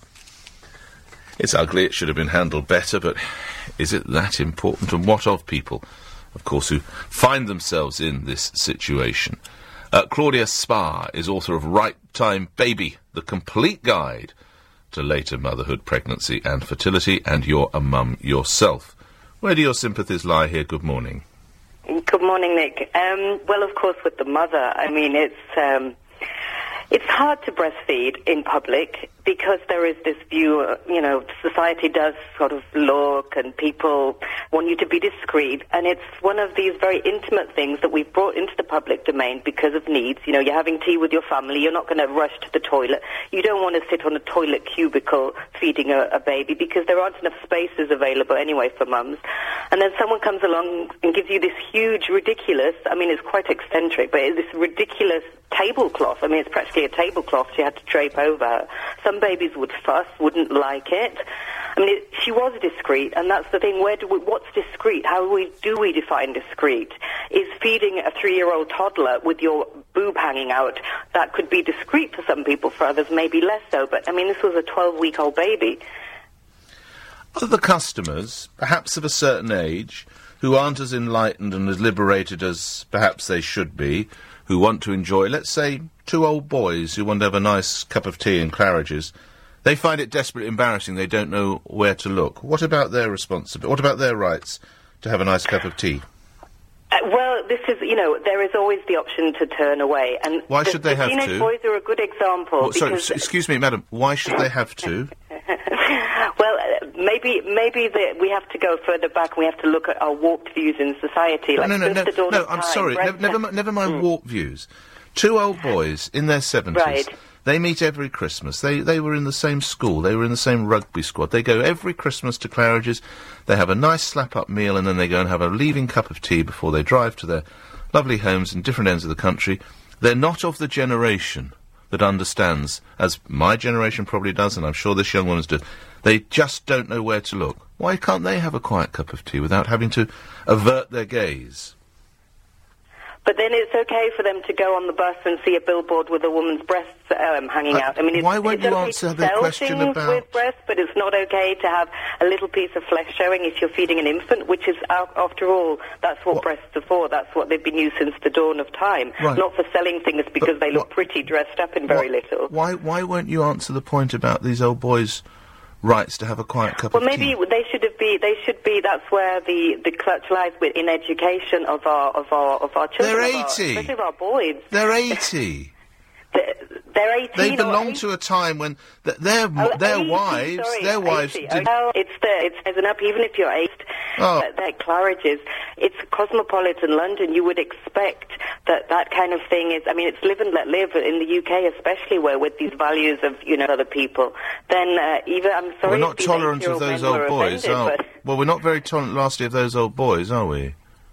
It's ugly, it should have been handled better, but is it that important? And what of people, of course, who find themselves in this situation? Uh, Claudia Spa is author of Right Time Baby, the complete guide to later motherhood, pregnancy and fertility, and you're a mum yourself. Where do your sympathies lie here? Good morning. Good morning, Nick. Um, well, of course, with the mother, I mean, it's um, it's hard to breastfeed in public because there is this view, uh, you know, society does sort of look and people want you to be discreet, and it's one of these very intimate things that we've brought into the public domain because of needs. You know, you're having tea with your family, you're not going to rush to the toilet. You don't want to sit on a toilet cubicle feeding a, a baby because there aren't enough spaces available anyway for mums. And then someone comes along and gives you this huge, ridiculous, I mean, it's quite eccentric, but it's this ridiculous tablecloth. I mean, it's practically a tablecloth she had to drape over her. Some babies would fuss, wouldn't like it. I mean, it, she was discreet, and that's the thing. Where do we, what's discreet? How do we, do we define discreet? Is feeding a three-year-old toddler with your boob hanging out, that could be discreet for some people, for others maybe less so. But, I mean, this was a twelve-week-old baby. Are the customers, perhaps of a certain age, who aren't as enlightened and as liberated as perhaps they should be, who want to enjoy, let's say, two old boys who want to have a nice cup of tea in Claridge's, they find it desperately embarrassing, they don't know where to look. What about their responsibility? What about their rights to have a nice cup of tea? Uh, well, this is, you know, there is always the option to turn away. And why the, should they the have teenage to? Boys are a good example. Well, sorry, because s- excuse me, madam, why should they have to? Well, uh, maybe maybe the, we have to go further back and we have to look at our warped views in society. No, Like no, no, since no, the dawn no of I'm time, sorry, breast never, never, mi- never mind warped views. Two old boys in their seventies. Right. They meet every Christmas. They they were in the same school. They were in the same rugby squad. They go every Christmas to Claridge's. They have a nice slap-up meal, and then they go and have a leaving cup of tea before they drive to their lovely homes in different ends of the country. They're not of the generation that understands, as my generation probably does, and I'm sure this young woman's does. They just don't know where to look. Why can't they have a quiet cup of tea without having to avert their gaze? But then it's okay for them to go on the bus and see a billboard with a woman's breasts um, hanging Uh, out. I mean, it's, why won't it's you okay answer to the sell question things about- with breasts, but it's not okay to have a little piece of flesh showing if you're feeding an infant, which is, a- after all, that's what, what breasts are for. That's what they've been used since the dawn of time. Right. Not for selling things because they look pretty dressed up in very little. Why why won't you answer the point about these old boys' rights to have a quiet cup Well, of maybe tea? they should have be. They should be. That's where the, the clutch lies with in education of our of our of our children. They're of our- eighty. especially of our boys. They're eighty. They're, they're eighteen. They or belong eighty. to a time when th- their Oh, their eighty, wives, sorry, their wives. eighty. Did, Oh, it's the it's there's enough. Even if you're aged, Oh. uh, they're Claridge's. It's cosmopolitan London. You would expect that that kind of thing is. I mean, it's live and let live in the U K, especially where with these values of you know other people. Then uh, even I'm sorry. we're not if these tolerant of eighty-year-old those men were old boys. offended, Are, but well, we're not very tolerant, lastly, of those old boys, are we?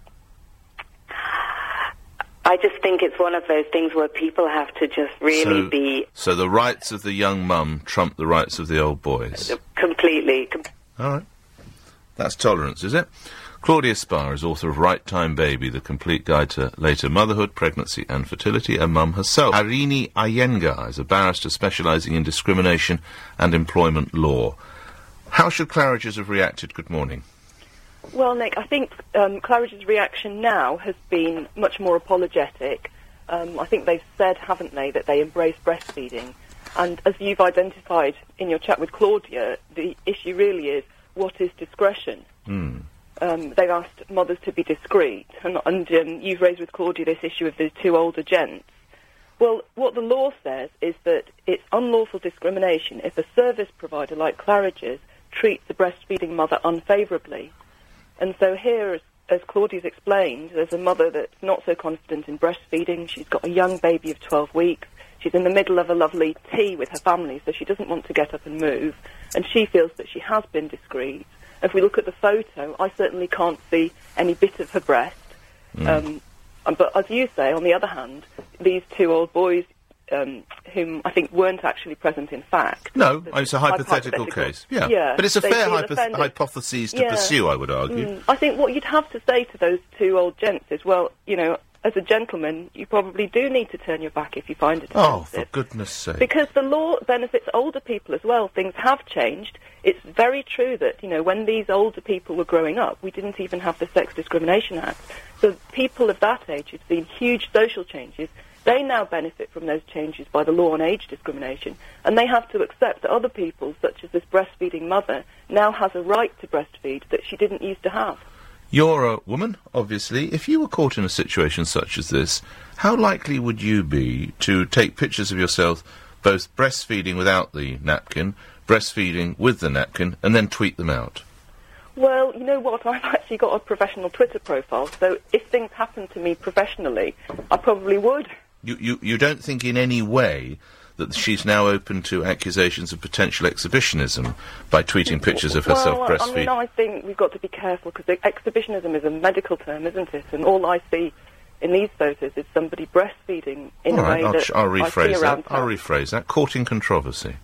I just think it's one of those things where people have to just really so, be so the rights of the young mum trump the rights of the old boys. completely. Com- All right. That's tolerance, is it? Claudia Sparr is author of Right Time Baby, The Complete Guide to Later Motherhood, Pregnancy and Fertility, a mum herself. Harini Iyengar is a barrister specialising in discrimination and employment law. How should Claridge's have reacted? Good morning. Well, Nick, I think um, Claridge's reaction now has been much more apologetic. Um, I think they've said, haven't they, that they embrace breastfeeding. And as you've identified in your chat with Claudia, the issue really is, what is discretion? Mm. Um, they've asked mothers to be discreet. And, and um, you've raised with Claudia this issue of the two older gents. Well, what the law says is that it's unlawful discrimination if a service provider like Claridge's treats the breastfeeding mother unfavourably. And so here, as, as Claudia's explained, there's a mother that's not so confident in breastfeeding. She's got a young baby of twelve weeks. She's in the middle of a lovely tea with her family, so she doesn't want to get up and move. And she feels that she has been discreet. If we look at the photo, I certainly can't see any bit of her breast. Mm. Um, but as you say, on the other hand, these two old boys, um, whom I think weren't actually present in fact. No, it's a hypothetical, hypothetical case. Yeah. Yeah, but it's a they fair feel hypo- offended. hypothesis to Yeah. pursue, I would argue. Mm, I think what you'd have to say to those two old gents is, well, you know, as a gentleman, you probably do need to turn your back if you find it Oh, offensive. for goodness sake. Because the law benefits older people as well. Things have changed. It's very true that, you know, when these older people were growing up, we didn't even have the Sex Discrimination Act. So people of that age have seen huge social changes. They now benefit from those changes by the law on age discrimination, and they have to accept that other people, such as this breastfeeding mother, now has a right to breastfeed that she didn't used to have. You're a woman, obviously. If you were caught in a situation such as this, how likely would you be to take pictures of yourself both breastfeeding without the napkin, breastfeeding with the napkin, and then tweet them out? Well, you know what? I've actually got a professional Twitter profile, so if things happen to me professionally, I probably would. You, you, you don't think in any way that she's now open to accusations of potential exhibitionism by tweeting pictures of herself well, breastfeeding? I mean, I think we've got to be careful, because exhibitionism is a medical term, isn't it? And all I see in these photos is somebody breastfeeding in All right, a way I'll, that ch- I'll I see rephrase around that. I'll town. rephrase that. Courting controversy.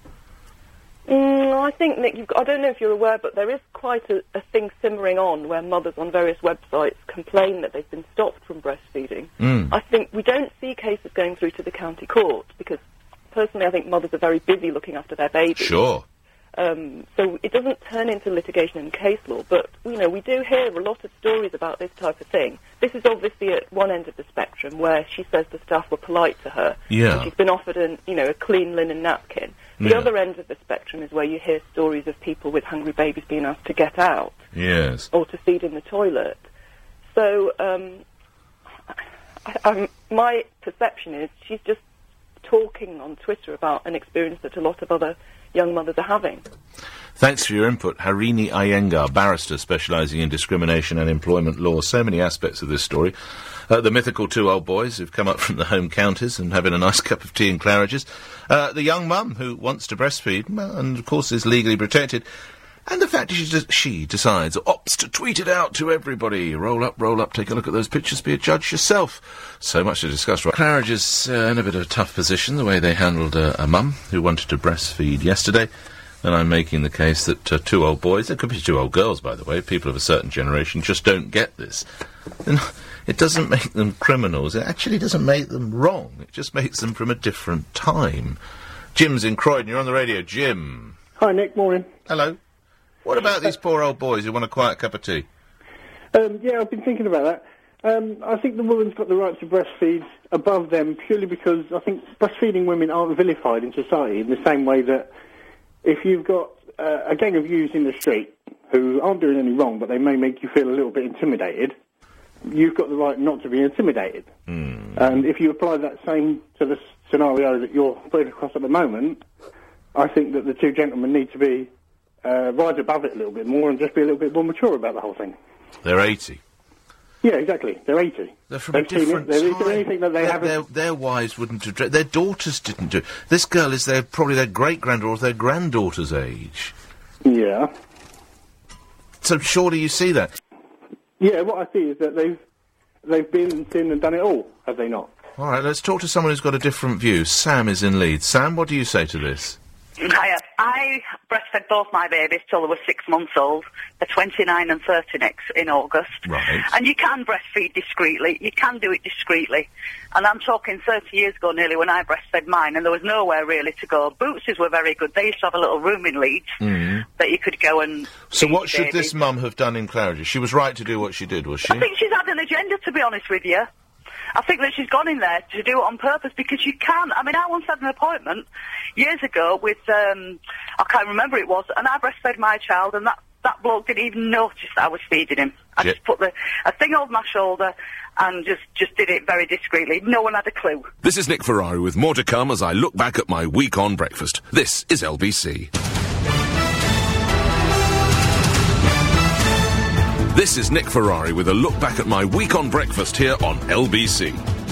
Mm, I think, Nick, you've got, I don't know if you're aware, but there is quite a, a thing simmering on where mothers on various websites complain that they've been stopped from breastfeeding. Mm. I think we don't see cases going through to the county court, because personally I think mothers are very busy looking after their babies. Sure. Um, so it doesn't turn into litigation and case law, but, you know, we do hear a lot of stories about this type of thing. This is obviously at one end of the spectrum, where she says the staff were polite to her. Yeah. And she's been offered an, you know, a clean linen napkin. The Yeah. other end of the spectrum is where you hear stories of people with hungry babies being asked to get out Yes. or to feed in the toilet. So um, I, I'm, my perception is she's just talking on Twitter about an experience that a lot of other young mothers are having. Thanks for your input. Harini Iyengar, barrister specialising in discrimination and employment law. So many aspects of this story. Uh, the mythical two old boys who've come up from the home counties and having a nice cup of tea in Claridge's. Uh, the young mum who wants to breastfeed well, and, of course, is legally protected. And the fact that she, de- she decides, or opts to tweet it out to everybody. Roll up, roll up, take a look at those pictures, be a judge yourself. So much to discuss. Right. Claridge is uh, in a bit of a tough position, the way they handled uh, a mum who wanted to breastfeed yesterday. And I'm making the case that uh, two old boys, there could be two old girls, by the way, people of a certain generation just don't get this. And it doesn't make them criminals. It actually doesn't make them wrong. It just makes them from a different time. Jim's in Croydon. You're on the radio. Jim. Hi, Nick. Morning. Hello. What about these poor old boys who want a quiet cup of tea? Um, yeah, I've been thinking about that. Um, I think the woman's got the right to breastfeed above them purely because I think breastfeeding women aren't vilified in society in the same way that if you've got uh, a gang of youths in the street who aren't doing any wrong, but they may make you feel a little bit intimidated, you've got the right not to be intimidated. Mm. And if you apply that same to the scenario that you're putting across at the moment, I think that the two gentlemen need to be uh, rise above it a little bit more and just be a little bit more mature about the whole thing. They're eighty. Yeah, exactly. They're eighty. They're from They've a different seen it. There time. isn't anything that they their, haven't... their, their wives wouldn't have... Dre- their daughters didn't do it. This girl is their, probably their great-granddaughter, their granddaughter's age. Yeah. So surely you see that. Yeah, what I see is that they've they've been, seen and done it all, have they not? All right, let's talk to someone who's got a different view. Sam is in Leeds. Sam, what do you say to this? Hiya. I breastfed both my babies till they were six months old. They're twenty-nine and thirty next in August. Right. And you can breastfeed discreetly. You can do it discreetly. And I'm talking thirty years ago nearly when I breastfed mine, and there was nowhere really to go. Bootses were very good. They used to have a little room in Leeds Mm. that you could go and... So feed what your should baby. this mum have done in Claridge? She was right to do what she did, was she? I think she's had an agenda, to be honest with you. I think that she's gone in there to do it on purpose because you can. I mean, I once had an appointment years ago with, um, I can't remember who it was, and I breastfed my child, and that, that bloke didn't even notice that I was feeding him. I Yeah. just put the, a thing over my shoulder and just, just did it very discreetly. No one had a clue. This is Nick Ferrari with more to come as I look back at my week on breakfast. This is L B C. This is Nick Ferrari with a look back at my week on breakfast here on L B C.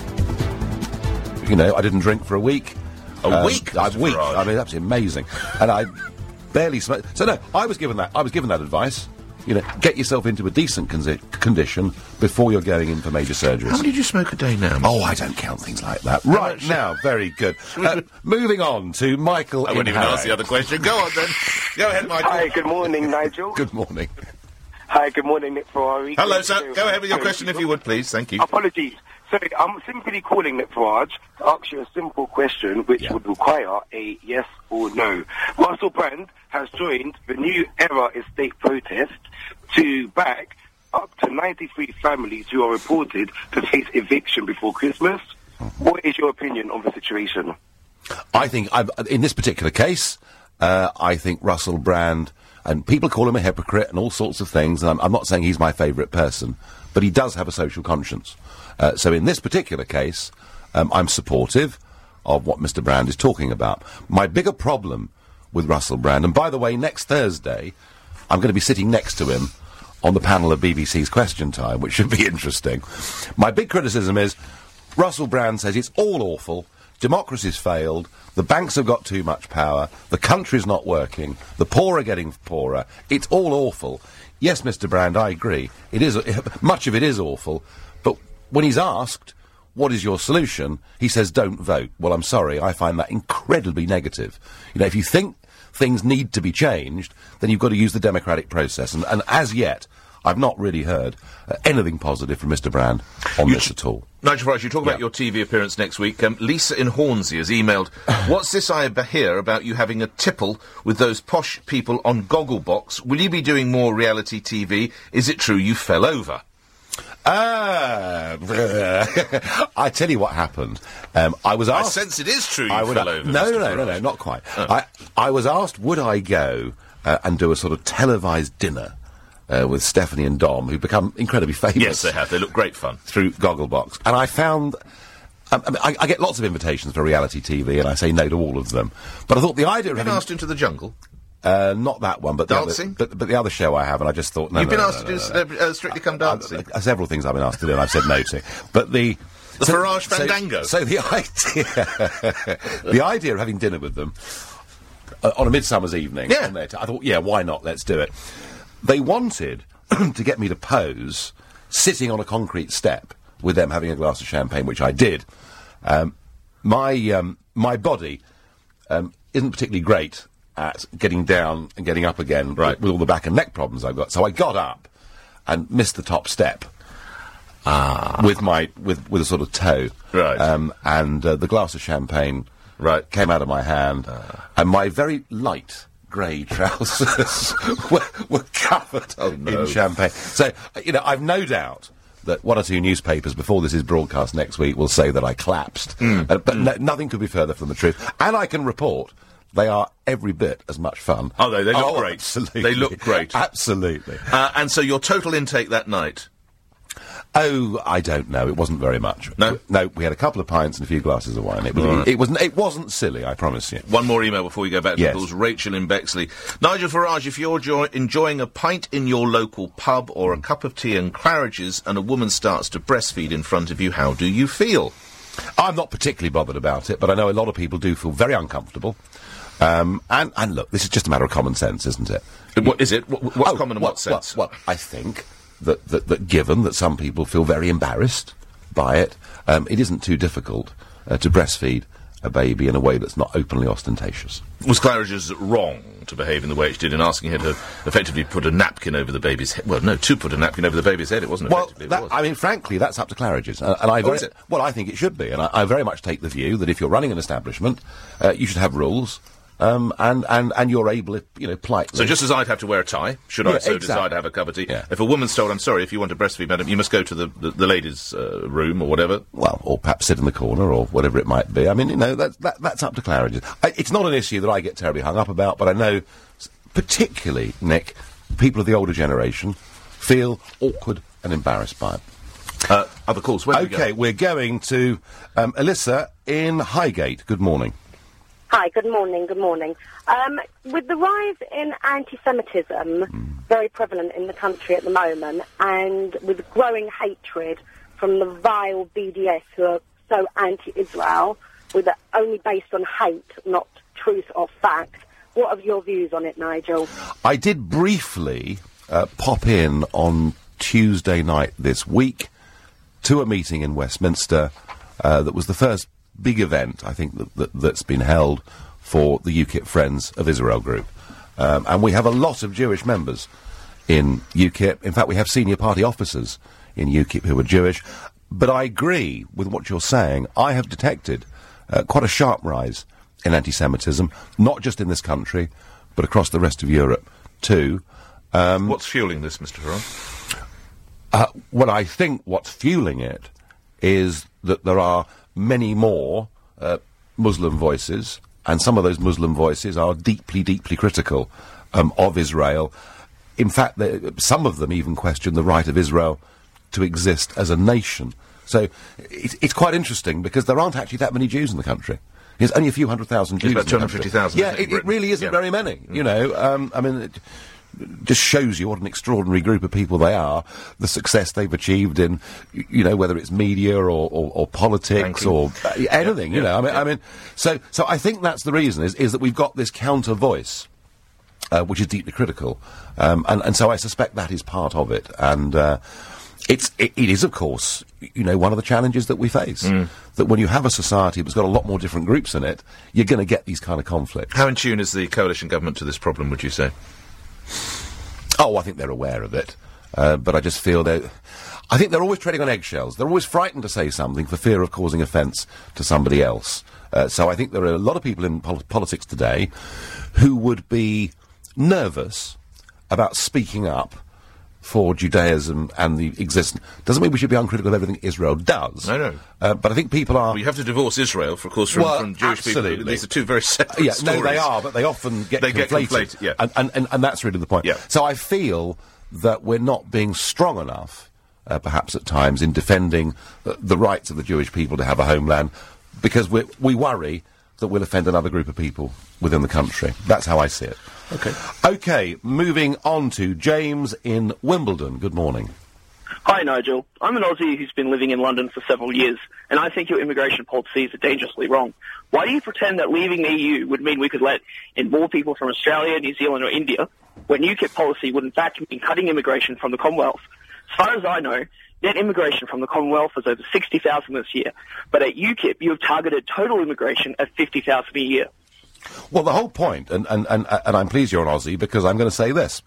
You know, I didn't drink for a week. A week, A Mister week. Farage? I mean, that's amazing. And I barely smoked. So no, I was given that. I was given that advice. You know, get yourself into a decent consi- condition before you're going in for major surgeries. How many do you smoke a day now? Oh, I don't count things like that. Right much? now, very good. Uh, moving on to Michael. I in wouldn't even Harrow. ask the other question. Go on then. Go ahead, Michael. Hi, good morning, Nigel. Good morning. Hi, good morning, Nick Ferrari. Hello, Good sir. to- Go ahead with your Hello, question if people. you would, please. Thank you. Apologies. Sorry, I'm simply calling Nick Farage to ask you a simple question which would require a yes or no. Russell Brand has joined the New Era Estate protest to back up to ninety-three families who are reported to face eviction before Christmas. What is your opinion on the situation? I think, I've, in this particular case, uh, I think Russell Brand, and people call him a hypocrite and all sorts of things, and I'm, I'm not saying he's my favourite person, but he does have a social conscience. Uh, so in this particular case, um, I'm supportive of what Mister Brand is talking about. My bigger problem with Russell Brand, and by the way, next Thursday, I'm going to be sitting next to him on the panel of B B C's Question Time, which should be interesting. My big criticism is Russell Brand says it's all awful, democracy's failed, the banks have got too much power, the country's not working, the poor are getting poorer, it's all awful. Yes, Mister Brand, I agree. It is, much of it is awful, but when he's asked, what is your solution, he says, don't vote. Well, I'm sorry, I find that incredibly negative. You know, if you think things need to be changed, then you've got to use the democratic process. And, and as yet, I've not really heard uh, anything positive from Mister Brand on You this t- at all. Nigel Farage, you talk about your T V appearance next week. Um, Lisa in Hornsey has emailed, what's this I hear about you having a tipple with those posh people on Gogglebox? Will you be doing more reality T V? Is it true you fell over? Ah, I tell you what happened. Um, I was I asked. sense it is true you I would, fell over, No, Mister no, no, no, Farage. no, not quite. Oh. I, I was asked, would I go uh, and do a sort of televised dinner uh, with Stephanie and Dom, who've become incredibly famous. Yes, they have. They look great fun. Through Gogglebox. And I found... Um, I, mean, I, I get lots of invitations for reality T V, and I say no to all of them. But I thought the idea of Been having... asked into the jungle? Uh, not that one, but the, Dancing? other, but, but the other show I have, and I just thought, no, You've no, been no, asked no, to no, do no. Celebra- uh, Strictly Come Dancing? Uh, several things I've been asked to do, and I've said no to. But the... The Farage Fandango? So, so the idea... the idea of having dinner with them uh, on a midsummer's evening... Yeah. on their t- I thought, yeah, why not? Let's do it. They wanted to get me to pose sitting on a concrete step with them having a glass of champagne, which I did. Um, my, um, my body um, isn't particularly great at getting down and getting up again Right. with, with all the back and neck problems I've got. So I got up and missed the top step. Ah. With my with with a sort of toe. Right. Um, and uh, the glass of champagne right. came out of my hand, and my very light grey trousers were, were covered Oh, no. in champagne. So, you know, I've no doubt that one or two newspapers before this is broadcast next week will say that I collapsed. Mm. Uh, but no, nothing could be further from the truth. And I can report they are every bit as much fun. Oh, they, they look Oh, great. absolutely. They look great. Absolutely. Uh, and so your total intake that night? Oh, I don't know. It wasn't very much. No? No, we had a couple of pints and a few glasses of wine. It, was, Right. it, wasn't, it wasn't silly, I promise you. One more email before we go back to Yes. the calls. Rachel in Bexley. Nigel Farage, if you're jo- enjoying a pint in your local pub or a cup of tea and Claridge's and a woman starts to breastfeed in front of you, how do you feel? I'm not particularly bothered about it, but I know a lot of people do feel very uncomfortable. Um, and, and look, this is just a matter of common sense, isn't it? What is it? What, what's Oh, common in well, what sense? Well, well, I think that, that, that given that some people feel very embarrassed by it, um, it isn't too difficult uh, to breastfeed a baby in a way that's not openly ostentatious. Was Claridge's wrong to behave in the way she did in asking her to effectively put a napkin over the baby's head? Well, no, to put a napkin over the baby's head. It wasn't Well, effectively. that, it was. I mean, frankly, that's up to Claridge's. Uh, and I Oh, very, is it? Well, I think it should be. And I, I very much take the view that if you're running an establishment, uh, you should have rules. Um, and, and, and you're able, if, you know, politely. So just as I'd have to wear a tie, should Yeah, I so exactly. decide to have a cup of tea? Yeah. If a woman's told, I'm sorry, if you want to breastfeed, madam, you must go to the, the, the ladies' uh, room or whatever. Well, or perhaps sit in the corner or whatever it might be. I mean, you know, that's, that, that's up to Claridge's. I, it's not an issue that I get terribly hung up about, but I know, s- particularly, Nick, people of the older generation feel awkward and embarrassed by it. Uh, other calls, where do we go? Okay, we're going to um, Alyssa in Highgate. Good morning. Hi, good morning, good morning. Um, with the rise in anti-Semitism, very prevalent in the country at the moment, and with growing hatred from the vile B D S who are so anti-Israel, with it only based on hate, not truth or fact, what are your views on it, Nigel? I did briefly uh, pop in on Tuesday night this week to a meeting in Westminster uh, that was the first big event, I think, that, that, that's been held for the UKIP Friends of Israel group. Um, and we have a lot of Jewish members in UKIP. In fact, we have senior party officers in UKIP who are Jewish. But I agree with what you're saying. I have detected uh, quite a sharp rise in anti-Semitism, not just in this country, but across the rest of Europe, too. Um, What's fueling this, Mister Farron? Uh, well, I think what's fueling it is that there are many more uh, Muslim voices, and some of those Muslim voices are deeply, deeply critical um, of Israel. In fact, they, some of them even question the right of Israel to exist as a nation. So it, it's quite interesting because there aren't actually that many Jews in the country. There's only a few hundred thousand Jews. There's about in the country. two hundred fifty thousand, Yeah, isn't it, in it, it Britain? really isn't Yeah. very many. You know, um, I mean. It, just shows you what an extraordinary group of people they are, the success they've achieved in, y- you know, whether it's media or, or, or politics Banking. or uh, anything, Yeah, you know. yeah, I mean, yeah. I mean, so so I think that's the reason is is that we've got this counter voice, uh, which is deeply critical, um, and and so I suspect that is part of it, and uh, it's it, it is of course, you know, one of the challenges that we face. Mm. That when you have a society that's got a lot more different groups in it, you're going to get these kind of conflicts. How in tune is the coalition government to this problem, would you say? Oh, I think they're aware of it, uh, but I just feel they. I think they're always treading on eggshells. They're always frightened to say something for fear of causing offence to somebody else. Uh, so I think there are a lot of people in pol- politics today who would be nervous about speaking up for Judaism and the existence. Doesn't mean we should be uncritical of everything Israel does. No, no. Uh, but I think people are. Well, you have to divorce Israel, for, of course, from, Well, from Jewish absolutely. people. These are two very separate Yeah, stories. no, they are, but they often get They conflated. get conflated, yeah. And, and, and, and that's really the point. Yeah. So I feel that we're not being strong enough, uh, perhaps at times, in defending uh, the rights of the Jewish people to have a homeland, because we we worry that we'll offend another group of people within the country. That's how I see it. Okay. Okay, moving on to James in Wimbledon. Good morning. Hi, Nigel. I'm an Aussie who's been living in London for several years, and I think your immigration policies are dangerously wrong. Why do you pretend that leaving the E U would mean we could let in more people from Australia, New Zealand or India, when UKIP policy would in fact mean cutting immigration from the Commonwealth? As far as I know, net immigration from the Commonwealth was over sixty thousand this year, but at UKIP you have targeted total immigration at fifty thousand a year. Well, the whole point, and, and, and, and I'm pleased you're an Aussie, because I'm going to say this.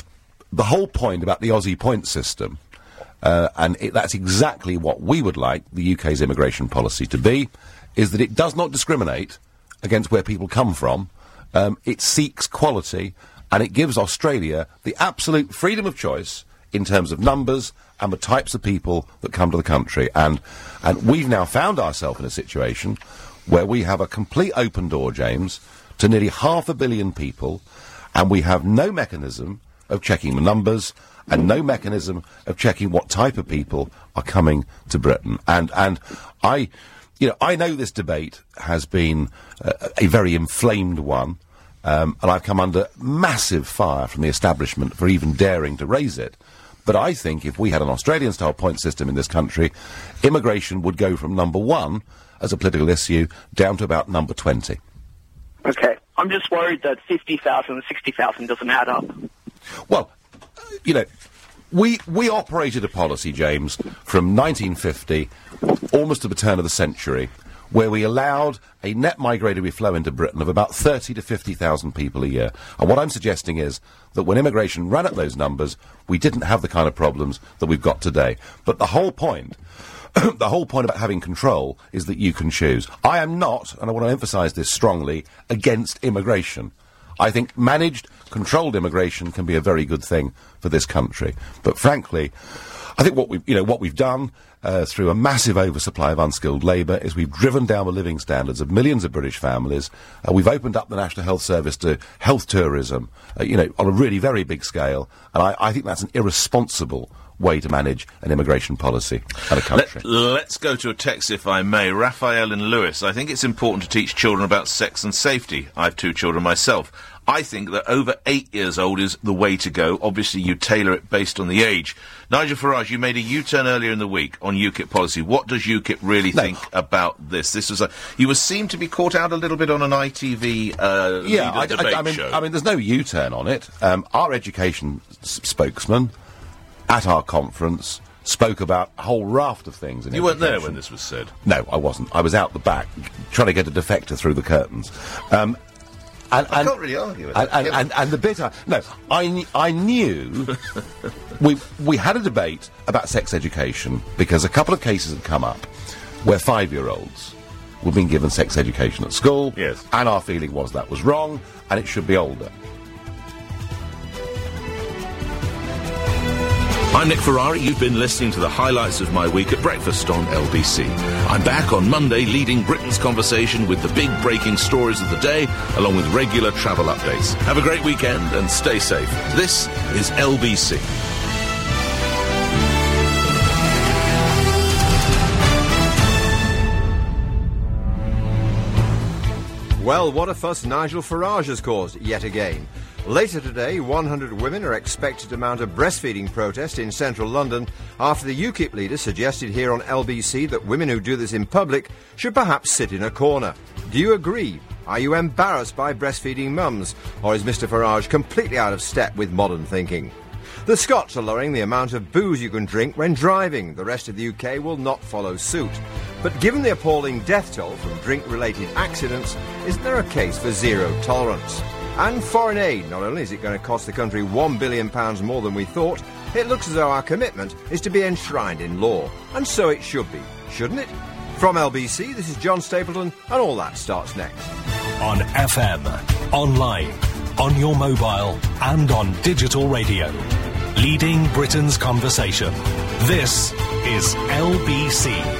The whole point about the Aussie point system, uh, and it, that's exactly what we would like the U K's immigration policy to be, is that it does not discriminate against where people come from. Um, it seeks quality, and it gives Australia the absolute freedom of choice in terms of numbers and the types of people that come to the country. And, and we've now found ourselves in a situation where we have a complete open door, James, to nearly half a billion people, and we have no mechanism of checking the numbers and no mechanism of checking what type of people are coming to Britain. And and I, you know, I know this debate has been uh, a very inflamed one, um, and I've come under massive fire from the establishment for even daring to raise it. But I think if we had an Australian-style point system in this country, immigration would go from number one as a political issue down to about number twenty. Okay. I'm just worried that fifty thousand and sixty thousand doesn't add up. Well, you know, we we operated a policy, James, from nineteen fifty, almost to the turn of the century, where we allowed a net migratory flow into Britain of about thirty to fifty thousand people a year. And what I'm suggesting is that when immigration ran at those numbers, we didn't have the kind of problems that we've got today. But the whole point... the whole point about having control is that you can choose. I am not, and I want to emphasise this strongly, against immigration. I think managed, controlled immigration can be a very good thing for this country. But frankly, I think what we've, you know, what we've done uh, through a massive oversupply of unskilled labour is we've driven down the living standards of millions of British families. Uh, we've opened up the National Health Service to health tourism, uh, you know, on a really very big scale. And I, I think that's an irresponsible way to manage an immigration policy at a country. Let, let's go to a text, if I may. Raphael and Lewis. I think it's important to teach children about sex and safety. I have two children myself. I think that over eight years old is the way to go. Obviously, you tailor it based on the age. Nigel Farage, you made a U-turn earlier in the week on UKIP policy. What does UKIP really no. think about this? This was a... You were seemed to be caught out a little bit on an I T V uh, yeah, I, debate I, I mean, show. I mean, there's no U-turn on it. Um, our education s- spokesman at our conference spoke about a whole raft of things. In you weren't education. there when this was said? No, I wasn't. I was out the back trying to get a defector through the curtains. Um, and, I and, can't really argue with and, that. And, and, and the bit I... No, I, kn- I knew... we, we had a debate about sex education because a couple of cases had come up where five-year-olds were being given sex education at school. Yes. And our feeling was that was wrong and it should be older. I'm Nick Ferrari. You've been listening to the highlights of my week at breakfast on L B C. I'm back on Monday leading Britain's conversation with the big breaking stories of the day, along with regular travel updates. Have a great weekend and stay safe. This is L B C. Well, what a fuss Nigel Farage has caused yet again. Later today, one hundred women are expected to mount a breastfeeding protest in central London after the UKIP leader suggested here on L B C that women who do this in public should perhaps sit in a corner. Do you agree? Are you embarrassed by breastfeeding mums? Or is Mr Farage completely out of step with modern thinking? The Scots are lowering the amount of booze you can drink when driving. The rest of the U K will not follow suit. But given the appalling death toll from drink-related accidents, isn't there a case for zero tolerance? And foreign aid, not only is it going to cost the country one billion pounds more than we thought, it looks as though our commitment is to be enshrined in law. And so it should be, shouldn't it? From L B C, this is John Stapleton, and all that starts next. On F M, online, on your mobile, and on digital radio. Leading Britain's conversation. This is L B C.